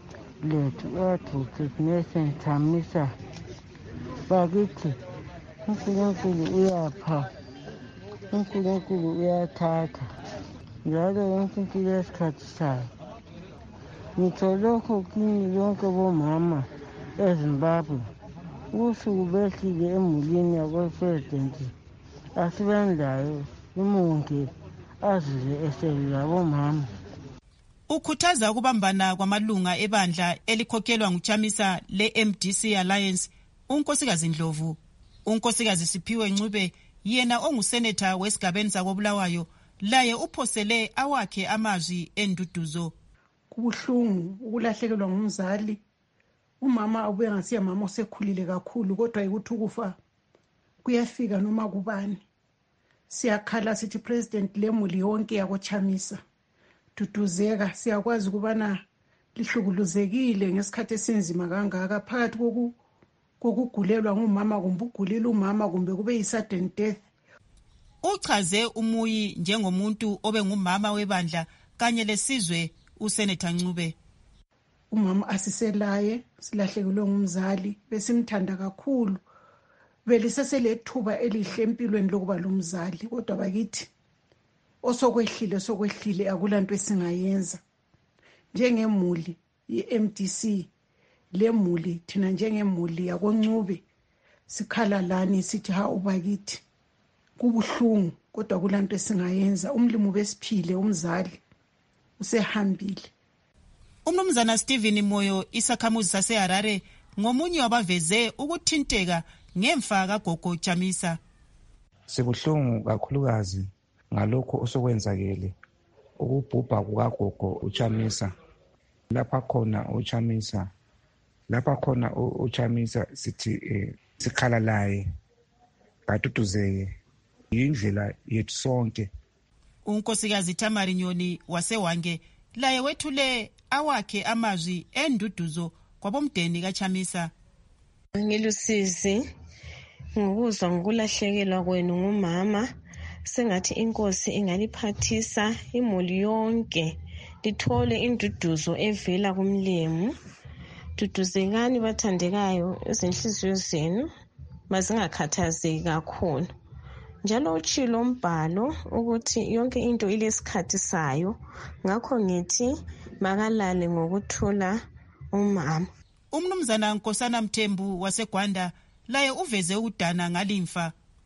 lethu uyaduce Nelson Chamisa. Bakithi uNkulunkulu uyapha, uNkulunkulu uyathatha, njalo yonke into yesikhathi sayo. Ngitsho lokho kini lonke bomama eZimbabwe, usuku behlile emulini yakwepresidenti asibendayo imonge azize eselula bomama. Ukhuthaza ukubambana kwamalunga ebandla elikhokhelwa nguChamisa le-M D C Alliance unkosikazi Ndlovu. Unkosikazi Siphiwe Ncube yena ongusenator wesigabeni sakobulawayo laye uphosele awakhe amazwi enduduzo. Kubuhlungu ukulahlekelwa ngumzali. Umama abuye ngasiya mama osekhulile kakhulu, kodwa ukuthi ukufa kuyafika noma kubani. Siyakhala sithi president lemuli yonke yakoChamisa duduzeka, siyakwazi kubana lihlukuluzekile ngesikhathi esinzima kangaka phakathi koku kokugulelwa ngumama kumbe ugulile umama kumbe kube yi-sudden death. Uchaze umuyi njengomuntu obe ngumama webandla kanye lesizwe uSenator Ncube. Umama asiselaye silahlekelwe ngumzali besimthanda kakhulu, beliseselethuba elihle empilweni lokuba lomzali, kodwa bakithi osokwehlile sokwehlile akulanto esingayenza. Njengemuli ye-M D C lemuli thina njengemuli yakoNcube sikhala lani sithi ha ubakithi kubuhlungu, kodwa kulanto esingayenza. Umlimo besiphile umzali usehambile. Umnumzana Stephen Moyo isakhamuzi saseHarare ngomunye wabaveze ukuthinteka ngemfa kagogo Chamisa. Sibuhlungu kakhulukazi ngalokho osokwenzakele ukubhubha kukagogo uChamisa. Lapha khona uChamisa, lapha khona uChamisa sithi eh, sikhala laye kaduduzeke indlela yethu sonke. Unkosikazi Tamari Nyoni wasewange laye wethule awakhe amazwi enduduzo kwabomdeni kaChamisa. Ngilusizi ngokuzwa ngokulahlekelwa kwenu ngumama, sengathi inkosi ingaliphathisa imuli yonke lithole induduzo evela kumlemu. Duduzekani bathandekayo, izinhliziyo zenu mazingakhathazeki kakhulu. Njalo utshilo umbhalo ukuthi yonke into ilesikhathi sayo, ngakho ngithi makalale ngokuthula umama. Umnumzana Nkosana Mthembu waseGwanda laye uveze ukudana ngalimfa.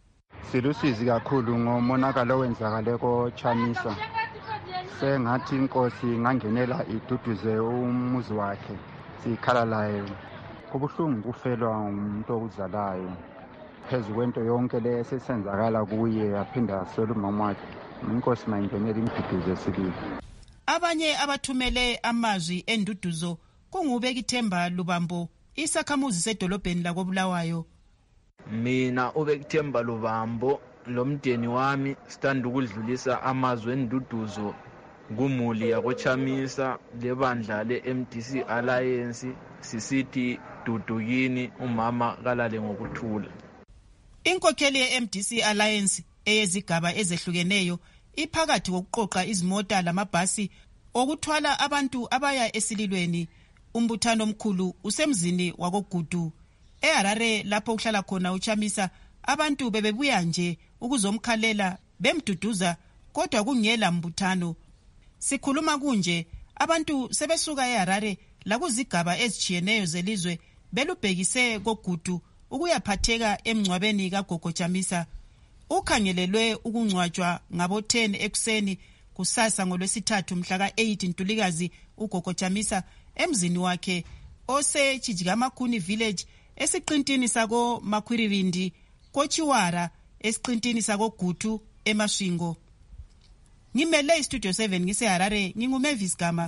silusizi kakhulu ngomonakalo owenzakale koChamisa. Sengathi inkosi ingangenela iduduze umuzi wakhe sikhala layo. Kubuhlungu kufelwa umuntu okuzalayo phezu kwento yonke le esesenzakala kuye aphinda aswela umama wakhe. Inkosi mayingenela imduduze sibili. Abanye abathumele amazwi enduduzo kungubekithemba Lubambo, isakhamuzi sedolobheni lakoBulawayo. Mina ubekithemba Lubambo lomdeni wami sithanda ukudlulisa amazwi enduduzo kumuli yakoChamisa lebandla le-M D C Alliance sisithi dudukini umama kalale ngokuthula. Inkokheli ye-M D C Alliance eyezigaba ezehlukeneyo iphakathi kokuqoqa izimota lamabhasi okuthwala abantu abaya esililweni. Umbuthano omkhulu usemzini wakoGudu eHarare lapho kuhlala khona uChamisa. Abantu bebebuya nje ukuzomkhalela bemduduza kodwa kungela mbuthano. Sikhuluma kunje abantu sebesuka eHarare lakuzigaba ezijiyeneyo zelizwe belubhekise koGudu ukuyaphatheka emngcwabeni kaGogo Chamisa. Ukhangelelwe ukungcwatshwa ngabo ten ekuseni kusasa ngolwesithathu mhla ka eight Ntulikazi uGogo Chamisa emzini wakhe ose Chijigamakuni village esiqintini sako Makhwirivindi koChiwara esiqintini sako Gutu eMashingo. Ngimele iStudio seven ngiseHarare nginguMavis Gama.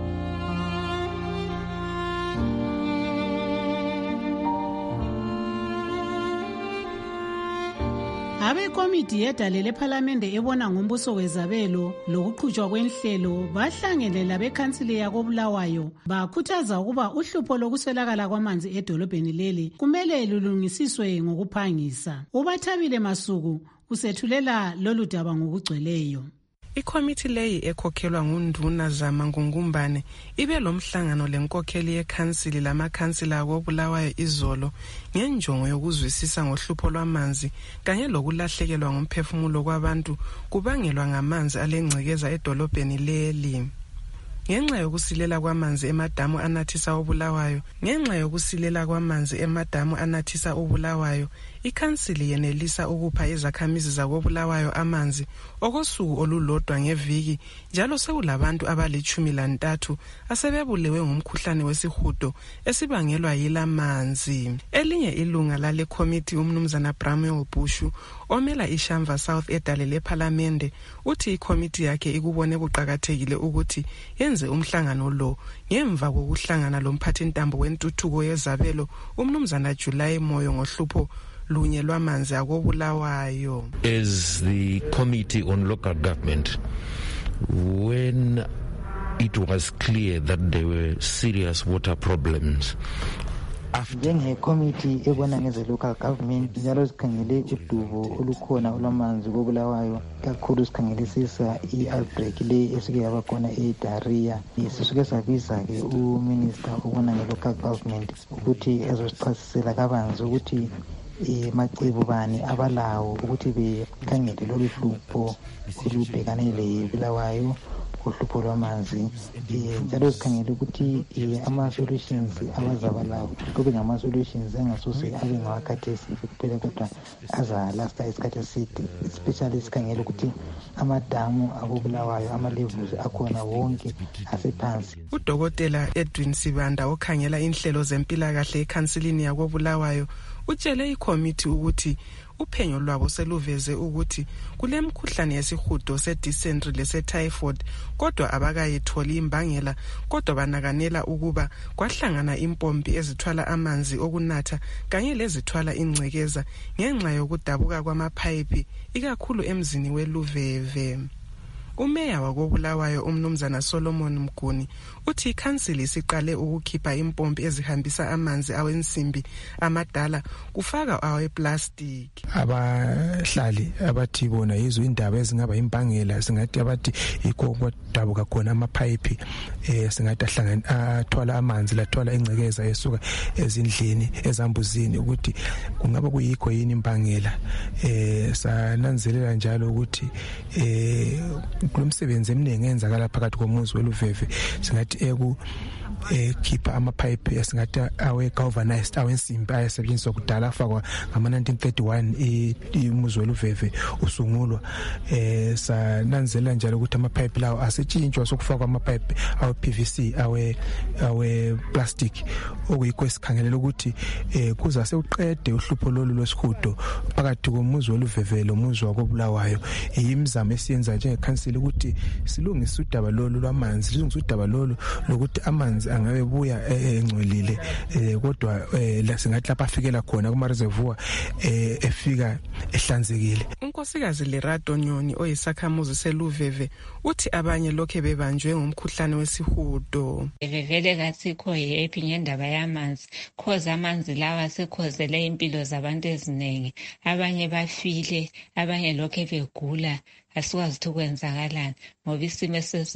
Abekomiti yedale lephalamende ebona ngombuso wezabelo lokuqhutshwa kwenhlelo bahlangene labekhansili yakoBulawayo bakhuthaza ukuba uhlupho lokuswelakala kwamanzi edolobheni leli kumele lulungisiswe ngokuphangisa. Ubathabile Masuku usethulela lolu daba ngokugcweleyo. Ikomiti leyi ekhokhelwa ngunduna Zama Ngungumbane ibe lomhlangano lenkokheli yekhansili lamakhansila koBulawayo izolo ngenjongo yokuzwisisa ngohlupho lwamanzi kanye lokulahlekelwa ngumphefumulo kwabantu kubangelwa ngamanzi alengcekeza edolobheni leli. Ngenxa yokusilela kwamanzi emadamu anathisa uBulawayo, ngenxa yokusilela kwamanzi emadamu anathisa uBulawayo, ikhansili yenelisa ukupha izakhamizi zakoBulawayo amanzi okosuku olulodwa ngeviki, njalo sekulabantu abalitshumi lantathu asebebulewe ngumkhuhlane wesihudo esibangelwa yilamanzi. Elinye ilunga lale committee umnumzana Bramwell Bushu omela iShamva South edale lephalamende uthi ikomiti yakhe ikubone kuqakathekile ukuthi yenze umhlangano lo ngemva kokuhlangana lomphathintambo wentuthuko yezabelo umnumzana July Moyo ngohlupho lunye lwamanzi akoBulawayo. As the Committee on Local Government, when it was clear that there were serious water problems, njengekomiti ebona ngeze local government njalo sikhangele udubo olukhona olwamanzi koBulawayo, kakhulu sikhangelisisa i-outbreak le esike yaba khona eDaria. Sisuke sabiza-ke uminister ubona nge-local government ukuthi ezosichasisela kabanzi ukuthi macebo bani abalawo ukuthi bekhangele lolu hlupho olubhekane leBulawayo uhlupho lwamanzi, njalo sikhangele ukuthi ama-solutions abazaba lawo kube ngama-solutions engasose abe ngawakhathesi kuphela kodwa azalasta isikhathi eside, especially sikhangele ukuthi amadamu akoBulawayo ama-levels akhona wonke asephansi. Udokotela Edwin Sibanda okhangela inhlelo zempilakahle ekhansilini yakoBulawayo utshele ikomiti ukuthi uphenyo lwabo seluveze ukuthi kulemkhuhlane yesihudo se-dysentery lese-typhoid kodwa abakayitholi imbangela, kodwa banakanela ukuba kwahlangana impompi ezithwala amanzi okunatha kanye lezithwala ingcekeza ngenxa yokudabuka kwamaphayiphi ikakhulu emzini weLuveve. Umeya wakoBulawayo umnumzana Solomon Mguni uthi ikhansili siqale ukukhipha impompi ezihambisa amanzi awensimbi amadala kufaka aweplastic. Abahlali abathi bona yizo indaba ezingaba imbangela, singathi abathi yikho kwadabuka khona amaphayiphi eh singathi ahlangana athwala amanzi lathwala ingcekeza esuka ezindlini ezambuzini ukuthi kungaba kuyikho yini imbangela. Eh sananzelela njalo ukuthi eh kulomsebenzi eminingi enzakala phakathi komuzi weLuveve singathi eku ekhipha amapipe esingathi awe galvanized awensimbi ayesetshenziswa kudala afakwa ngama nineteen thirty-one umuzi weluveve usungulwa. eh sananzela njalo ukuthi amapipe lawo asetshenziswa sokufakwa amapipe awe P V C awe awe plastic okuyikho esikhangelela ukuthi eh kuza sewuqede uhlupho lolu lwesihudo phakathi komuzi weluveve lomuzi wakobulawayo. Imizamo esiyenza njengekhansili ukuthi silungise udaba lolu lwamanzi, silungise udaba lolu lokuthi amanzi angabe buya engcolile kodwa la singathi lapha afikela khona kuma reservoir efika ehlanzekile. Unkosikazi Lerato Nyoni oyisakhamuzi seluveve uthi abanye lokho bebanjwe ngomkhuhlane wesihudo. Vevele kasikho happy ngendaba yamanzi, khoza amanzi lawa sekhozele impilo zabantu eziningi, abanye bafile, abanye lokho begula, asikwazi ukuthi kwenzakalani ngoba isimo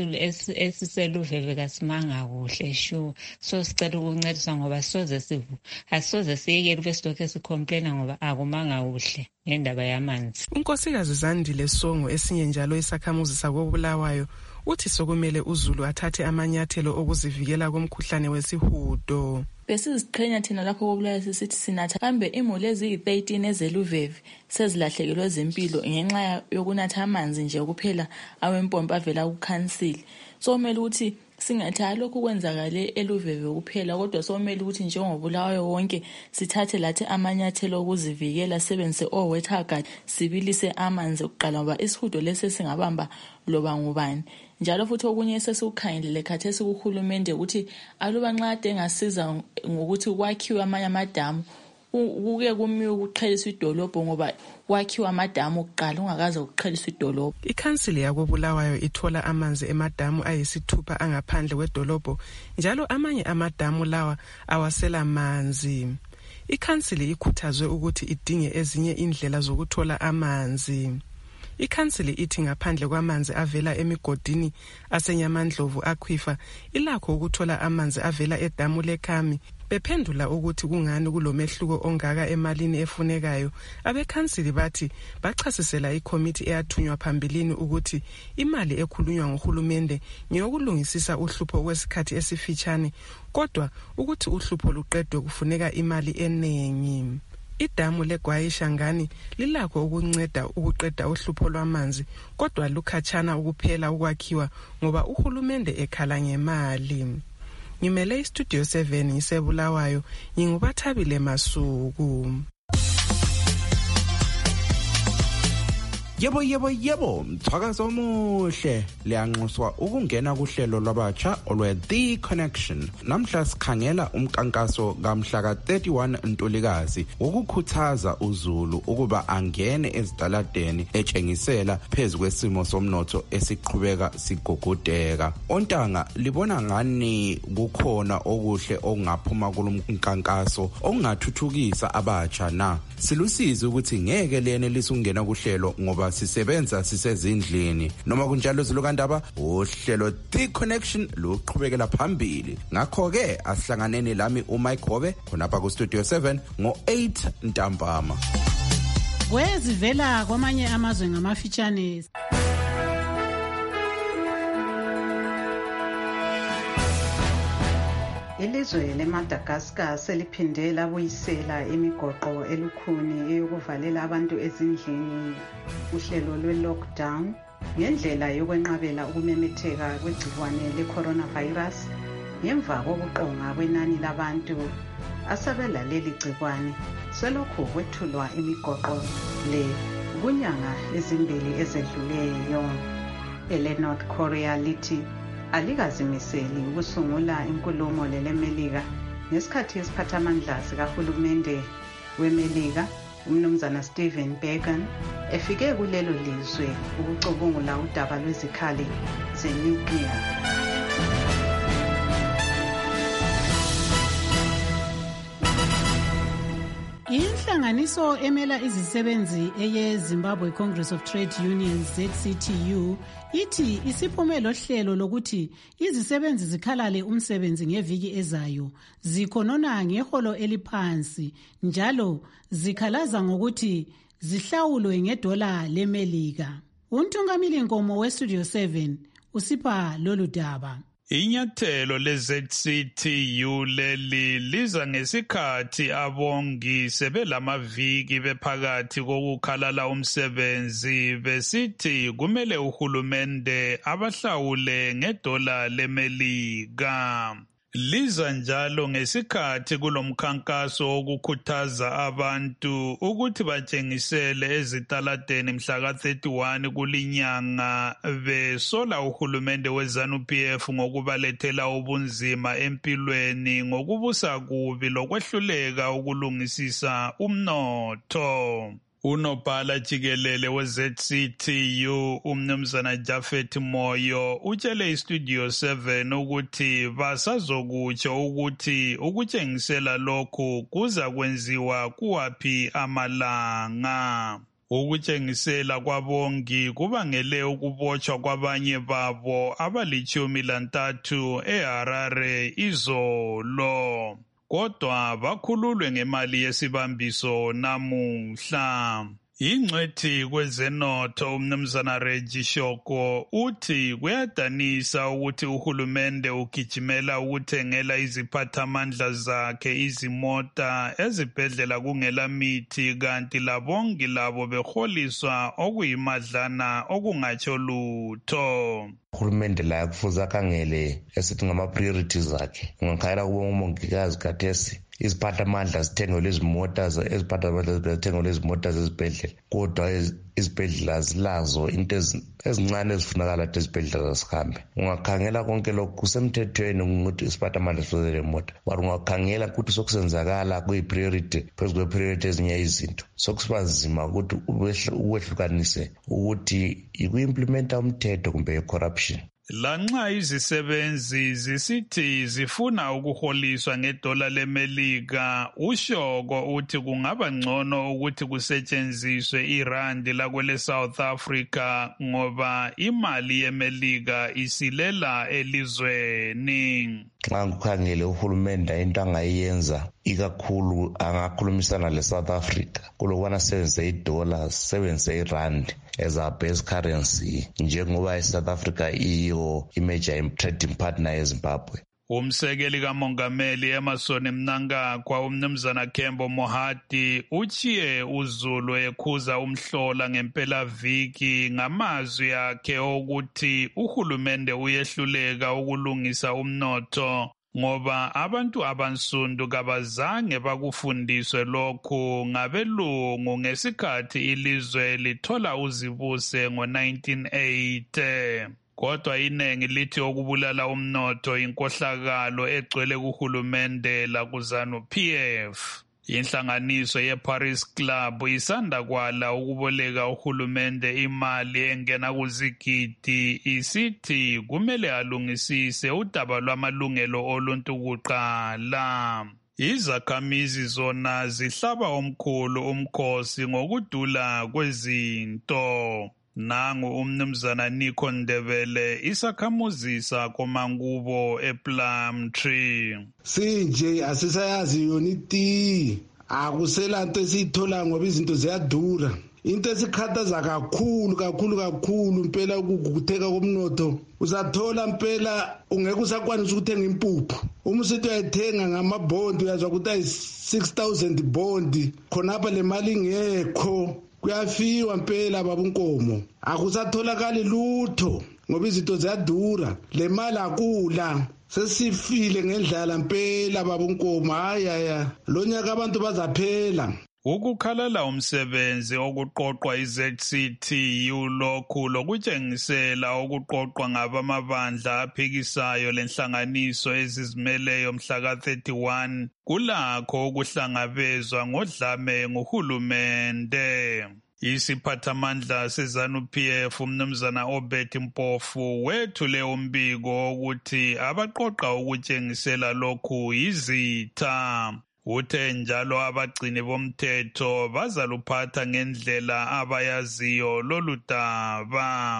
esiseluveve kasimanga kuhle shu. So sicela ukuncediswa ngoba soze sivu asoze siyekele besilokho esicomplaina ngoba akumanga kuhle ngendaba yamanzi. Unkosikazi Zandile Songo esinye njalo isakhamuzi sakobulawayo uthi sokumele uZulu athathe amanyathelo okuzivikela komkhuhlane wesihudo. Besiziqhenya thina lapho kobulawayo sisithi sinatha kambe imuli eziyi-thirteen ezeluveve sezilahlekelwe zempilo ngenxa yokunatha amanzi nje kuphela awempompi avela kukhansili. So kumele ukuthi singathi lokhu kwenzakale eluveve kuphela kodwa somele ukuthi njengobulawayo wonke sithathe lathi amanyathelo okuzivikela, sebenzise o water guard, sibilise amanzi ukuqala ngoba isihudo lesi singabamba loba ngubani. Njalo futhi okunye sesikukhangelele khathesi kuhulumende ukuthi aluba nxa ade engasiza ngokuthi kwakhiwe amanye amadamu, kuke kumiwe ukuqhelisa idolobho ngoba kwakhiwa amadamu ukuqala ungakaze ukuqhelisa idolobho. Ikhansili yakobulawayo ithola amanzi emadamu ayisithupha angaphandle kwedolobho, njalo amanye amadamu lawa awasela amanzi. Ikhansili ikhuthazwe ukuthi idinge ezinye indlela zokuthola amanzi. Ikhansili ithi ngaphandle kwamanzi avela emigodini asenyamandlovu akhwifa, ilakho ukuthola amanzi avela edamu leKhami. Bephendula ukuthi kungani kulomehluko ongaka emalini efunekayo, abekhansili bathi bachasisela ikomiti eyathunywa phambilini ukuthi imali ekhulunywa ngohulumende ngeyokulungisisa uhlupho kwesikhathi esifitshane, kodwa ukuthi uhlupho luqedwe kufuneka imali enengi. Idamu leGwayishangani lilakho ukunceda ukuqeda uhlupho lwamanzi, kodwa lukhatshana ukuphela ukwakhiwa ngoba uhulumende ekhala ngemali. Ngimele iStudio seven ngisebulawayo, ngingubathabile Masuku. Yebo yebo yebo, mthakazo omuhle liyanxuswa ukungena kuhlelo lwabatsha olwe The Connection. Namhla sikhangela umkankaso kamhla ka thirty-one Ntulikazi ukukhuthaza uZulu ukuba angene ezitaladeni etshengisela phezulu kwesimo somnotho esiqhubeka sigugudeka. Ontanga libona ngani kukhona okuhle okungaphuma kulomkankaso okungathuthukisa abatsha na? Silusizi ukuthi ngeke lene lisungena kuhlelo ngoba sisebenza sisezindlini. Noma kunjalo zilokandaba uhlelo The Connection luqhubekela phambili. Ngakho ke asihlanganeni lami uMike Hobe khonapha ku Studio seven ngo eight ntambama. Kwezivela kwamanye amazwe ngamafitshane. Ilizwe leMadagascar seliphinde labuyisela imigoqo elukhuni eyokuvalela abantu ezindlini uhlelo lwe-lockdown ngendlela yokwenqabela ukumemetheka kwegciwane le-coronavirus ngemva kokuqonga kwenani labantu asebelaleli gciwane selokhu kwethulwa imigoqo le kunyanga ezimbili ezedluleyo. ele-North Korea lithi alikazimiseli ukusungula inkulumo leleMelika ngesikhathi esiphathamandla sikahulumende weMelika umnumzana Stephen Bannon efike kulelo lizwe ukucubungula udaba lwezikhali zenuclear. Inhlanganiso emela izisebenzi eye Zimbabwe Congress of Trade Unions Z C T U ithi isiphumelo hlelo lokuthi izisebenzi zikhalale umsebenzi ngeviki ezayo zikhonona ngeholo eliphansi njalo zikhalaza ngokuthi zihlawulwe ngedola leMelika. Untungamili Nkomo we Studio seven usipha lolu daba. Inyathelo le-Z C T U leli liza ngesikhathi abongi sebelamaviki bephakathi kokukhalala umsebenzi besithi kumele uhulumende abahlawule ngedola leMelika. Liza njalo ngesikhathi kulomkhankaso wokukhuthaza abantu ukuthi batshengisele ezitaladeni mhla ka thirty-one kulinyanga besola uhulumende we-ZANU P F ngokubalethela ubunzima empilweni ngokubusa kubi lokwehluleka ukulungisisa umnotho. Unobhala jikelele we-Z C T U umnumzana Japhet Moyo utshele iStudio seven ukuthi basazokutsho ukuthi ukutshengisela lokhu kuza kwenziwa kuwaphi amalanga. Ukutshengisela kwabongi kubangele ukubotshwa kwabanye babo abalitshumi lantathu eHarare izolo. Kodwa bakhululwe ngemali yesibambiso namuhla. Ingcwethi kwezenotho umnumzana Reggie Shoko uthi kuyadanisa ukuthi uhulumende ugijimela ukuthengela iziphathamandla zakhe izimota ezibhedlela kungela mithi kanti labongi labo beholiswa okuyimadlana okungatsho lutho. Uhulumende la kufuza akhangele esithi ngama-priorities akhe. Ungakhayela kubo umongikazi khathesi iziphathamandla zithengelwe izimota eziphathamandla zithengelwe izimota zezibhedlela kodwa izibhedlela zilazo into ezincane ezifunakala ukuthi izibhedlela zihambe. Ungakhangela konke lokhu kusemthethweni ukuthi isiphathamandla sizele mota but ungakhangela ukuthi sokusenzakala kuyi-priority phezu kwe-priority ezinye izinto sokusiba nzima ukuthi uwehlukanise ukuthi iku-implementa umthetho kumbe i-corruption. Lanxa izisebenzi zisithi zifuna ukuholiswa ngedola leMelika, uShoko uthi kungaba ngcono ukuthi kusetshenziswe irandi lakwele South Africa ngoba imali yeMelika isilela elizweni. Xa kukhangele uhulumende into angayenza ikakhulu angakhulumisana le-South Africa kulokwana sebenzise idola sebenzise irandi as our base currency njengoba i-South Africa iyo i-major trading partner eZimbabwe. Umsekeli kamongameli Emmerson Mnangagwa umnumzana Kembo Mohadi uchiye uZulu ekhuza umhlola ngempela viki ngamazwi akhe ukuthi uhulumende uyehluleka ukulungisa umnotho ngoba abantu abansundu kabazange bakufundiswe lokhu ngabelungu ngesikhathi ilizwe lithola uzibuse ngo nineteen eighty. Kodwa inengi lithi okubulala umnotho inkohlakalo egcwele kuhulumende lakuZANU P F. Inhlanganiso yeParis Club isanda kwala ukuboleka uhulumende imali engena kuzigidi isithi kumele alungisise udaba lwamalungelo oluntu kuqala. Izakhamizi zona zihlaba omkhulu umkhosi ngokudula kwezinto. Nangu umnumzana Nico Ndebele isakhamuzi sakho Mangubo ePlumtree. Sinje asisayazi yona iti akusela into esithola ngoba izinto ziyadura. Into esikhathaza kakhulu kakhulu kakhulu impela ukugugutheka komnotho uzathola impela ungeke usakwanisa ukuthenga impuphu. Uma usithi uyayithenga ngamabond uyazwa ukuthi ayi six thousand bond khonapha le mali ingekho. Kuyafiwa impela babunkomo akusatholakali lutho ngoba izinto ziyadura le mali akula sesifile ngendlala impela babunkomo hayi hayi lo nyaka abantu bazaphela. Ukukhalala umsebenzi okuqoqwa i-Z C T U lokhu lokutshengisela okuqoqwa ngabamabandla aphikisayo lenhlanganiso ezizimeleyo mhla ka thirty-one kulakho ukuhlangabezwa ngodlame nguhulumende. Isiphathamandla seZANU P F umnumzana Obert Mpofu wethule umbiko ukuthi abaqoqa ukutshengisela lokhu yizitha. Uthe njalo abagcini bomthetho bazaluphatha ngendlela abayaziyo lolu daba.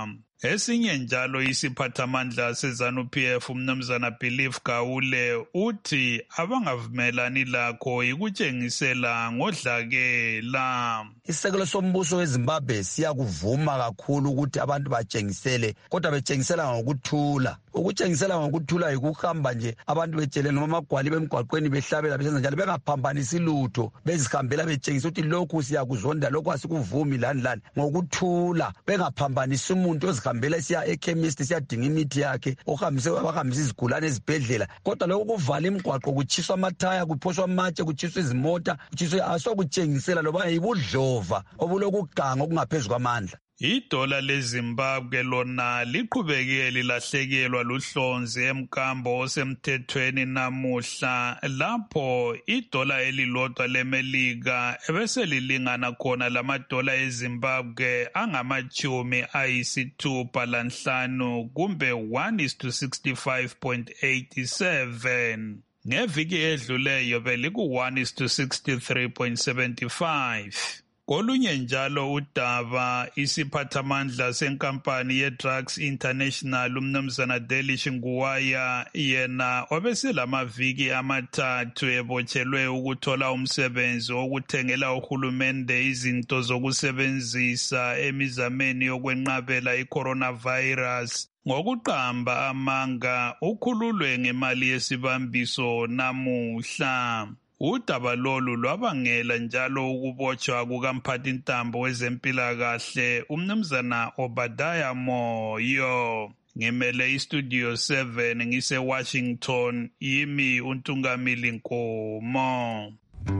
Esinye njalo isiphathamandla seZanu-P F umnumzana Believe Gawule uthi abangavumelani lakho ikutshengisela ngodlakela. Isekelo sombuso weZimbabwe siyakuvuma kakhulu ukuthi abantu batshengisele, kodwa betshengisela ngokuthula. Ukutshengisela ngokuthula yikuhamba nje abantu betshele noma amagwaliba emgwaqweni behlabela besenza njalo bengaphambanisi lutho, bezihambela betshengisa ukuthi lokhu siyakuzonda, lokhu asikuvumi lani lani, ngokuthula bengaphambanisi umuntu ozihambela siya ekhemist siyadinga imithi yakhe, ohambise abahambisa izigulane ezibhedlela. Kodwa lokhu kuvala imigwaqo, kuchiswa amathaya, kuphoshwa amatshe, kuchiswa izimota, kuchiswa asokutshengisela loba yibudlova obulokuganga okungaphezulu kwamandla. Idola leZimbabwe lona liqhubeke lilahlekelwa luhlonzi emkambo osemthethweni namuhla lapho idola elilodwa lemelika ebeselilingana khona lamadola eZimbabwe angamachumi ayisithupha lanhlanu kumbe one is to sixty-five point eight seven. Ngeviki edluleyo beliku one is to sixty-three point seven five. Kolunye njalo udaba isiphathamandla senkampani ye-Drugs International umnumzana Delish Nguwaya yena obeselamaviki amathathu ebotshelwe ukuthola umsebenzi wokuthengela uhulumende izinto zokusebenzisa emizameni yokwenqabela i-coronavirus. Ngokuqamba amanga ukhululwe ngemali yesibambiso namuhla. Udaba lolu lwabangela njalo ukubotshwa kukamphathintambo wezempilakahle umnumzana Obadiah Moyo. Ngimele iStudio seven ngise Washington, yimi uNtungamili Nkomo.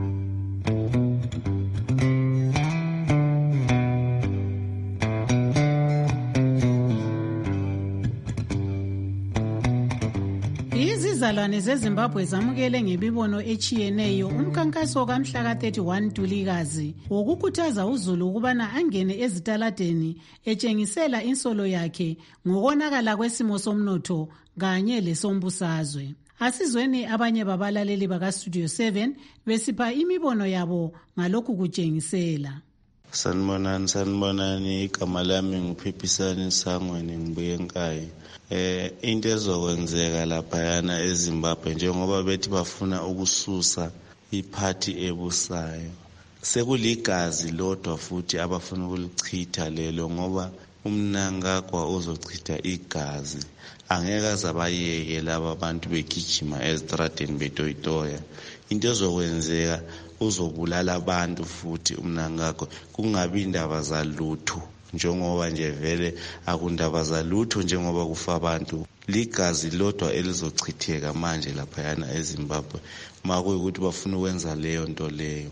Izizalwane zeZimbabwe zamukele ngemibono echiyeneyo umkhankaso kamhla ka thirty-one Ntulikazi wokukhuthaza uzulu ukubana angene ezitaladeni etshengisela insolo yakhe ngokonakala kwesimo somnotho kanye lesombusazwe. Asizweni abanye babalaleli baka Studio seven besipha imibono yabo ngalokhu kutshengisela. Sanibonani sanibonani igama lami nguPhiphisani Sangweni ngibuye eNkayi. Eh into ezokwenzeka lapha yana eZimbabwe njengoba bethi bafuna ukususa iphathi ebusayo, sekuligazi lodwa futhi abafuna ukulichitha lelo, ngoba umnangagwa uzochitha igazi. Angeke azabayeke laba abantu begijima ezitradeni betoyitoya. Into ezokwenzeka uzobulala abantu futhi umnangagwa, kungabi indaba zalutho njengoba nje vele akundaba zalutho njengoba kufa abantu. Ligazi lodwa elizochitheka manje lapha yana eZimbabwe makuyikuthi bafuna ukwenza leyo nto leyo.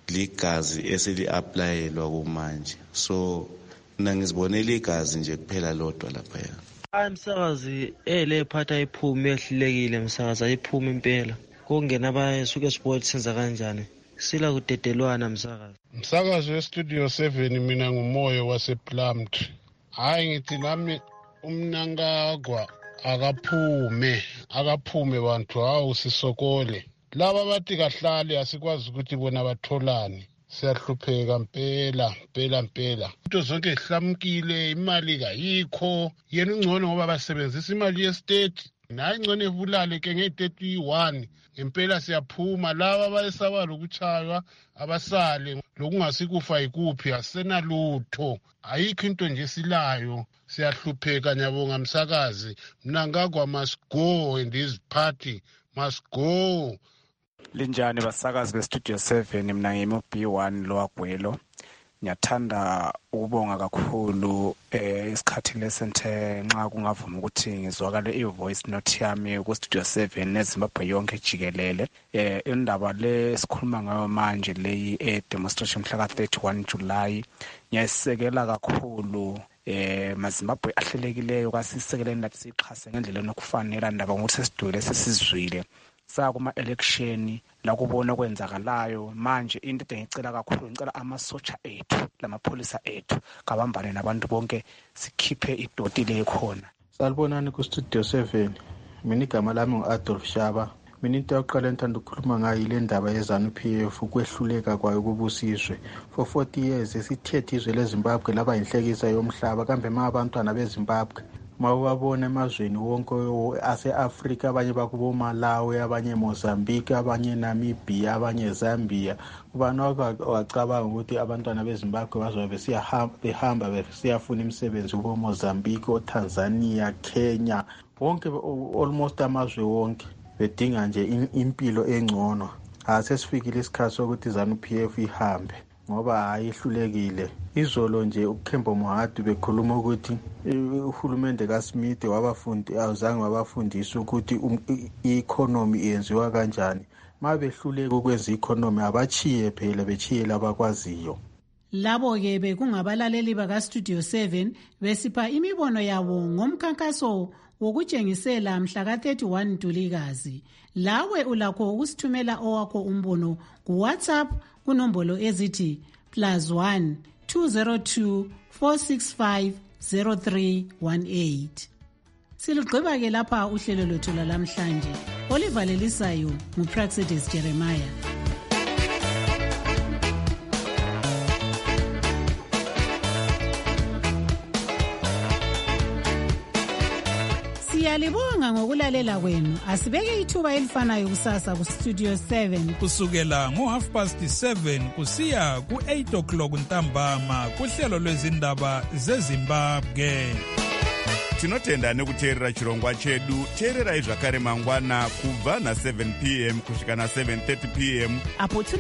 Ligazi eseli-applyelwa kumanje, so mina ngizibonela igazi nje kuphela lodwa lapha yana. Hayi msakazi, ele phatha iphume ehlulekile msakazi, ayiphuma impela. Kungena abayisuke sport senza kanjani? Sila kudedelwana msakazi. Msakazi weStudio seven mina nguMoyo wasePlumtree. Hayi ngithi nami umnangagwa akaphume, akaphume bantu hawu sisokole. Laba bathi kahlali asikwazi ukuthi bona batholani. Siyahlupheka mpela mpela mpela. Into zonke ihlamukile, imali kayikho. Yena ungcono ngoba basebenzisa imali yestate. Nayi ngcono evulale ke nge-thirty-one. Impela siyaphuma laba bayesabala ukuchaywa abasale lokungasikufa ikuphi asenalutho. Ayikho into nje silayo. Siyahlupheka nyabonga msakazi. Mnangagwa must go and his party must go. Linjani basakazi beStudio seven, mina ngimi B one Loagwelo. Ngiyathanda ukubonga kakhulu eh isikhathi lesenthe nxa kungavuma ukuthi ngizwakale ivoice note yami ku Studio seven neZimbabwe yonke jikelele. Eh indaba le sikhuluma ngayo manje leyi e demonstration mhla ka thirty-one July ngiyayisekela kakhulu. Eh maZimbabwe ahlelekileyo kasisekeleni lathi sixhase ngendlela enokufanele ndaba ngokuthi sesidwele sesizwile sakuma election la kubona kwenzakalayo manje. Into engicela kakhulu ngicela amasotsha ethu lamapholisa ethu kabambane nabantu bonke sikhiphe idoti le khona. Salibonani ku Studio seven, mina igama lami nguAdolf Shaba mina into yokuqala entanda ukukhuluma ngayo ile ndaba ye-ZANU-P F ukwehluleka kwayo kubusizwe. For forty years esithethe izwe leZimbabwe laba yinhlekisa yomhlaba, kambe ma abantwana beZimbabwe mawabona emazweni wonke ase-Afrika, abanye bakubo Malawi, abanye Mozambique, abanye Namibia, abanye Zambia, ubani wacabanga ukuthi abantwana beZimbabwe bazobe besiyahamba behamba besiyafuna imisebenzi kubo Mozambique, oTanzania, Kenya, wonke almost amazwe wonke bedinga nje impilo engcono. Asesifikile isikhathi sokuthi ZANU-P F ihambe ngoba hayi ihlulekile. Izolo nje uKhembo Mohadu bekhuluma ukuthi uhulumende kaSmith wabafundi awuzange wabafundisa ukuthi i-economy yenziwa kanjani. Ma behluleka ukwenza i-economy abachiye phela, bechiye labakwaziyo. Labo-ke bekungabalaleli baka-Studio seven besipha imibono yabo ngomkhankaso wokutshengisela mhla ka-thirty-one Ntulikazi. Lawe ulakho ukusithumela owakho umbono ku-WhatsApp kunombolo ezithi plus one two zero two four six five zero three one eight. Siligqiba ke lapha uhlelo lwethu lalamhlanje. Olivalelisayo nguPraxedis Jeremiah. Siyalibonga ngokulalela kwenu. Asibeke ithuba elifanayo kusasa ku Studio seven kusukela ngo half past seven kusiya ku eight o'clock ntambama kuhlelo lwezindaba zeZimbabwe. Tinotenda nekuteerera chirongwa chedu. Teererai zvakare mangwana kubva na seven p m kusvika na seven thirty p m apo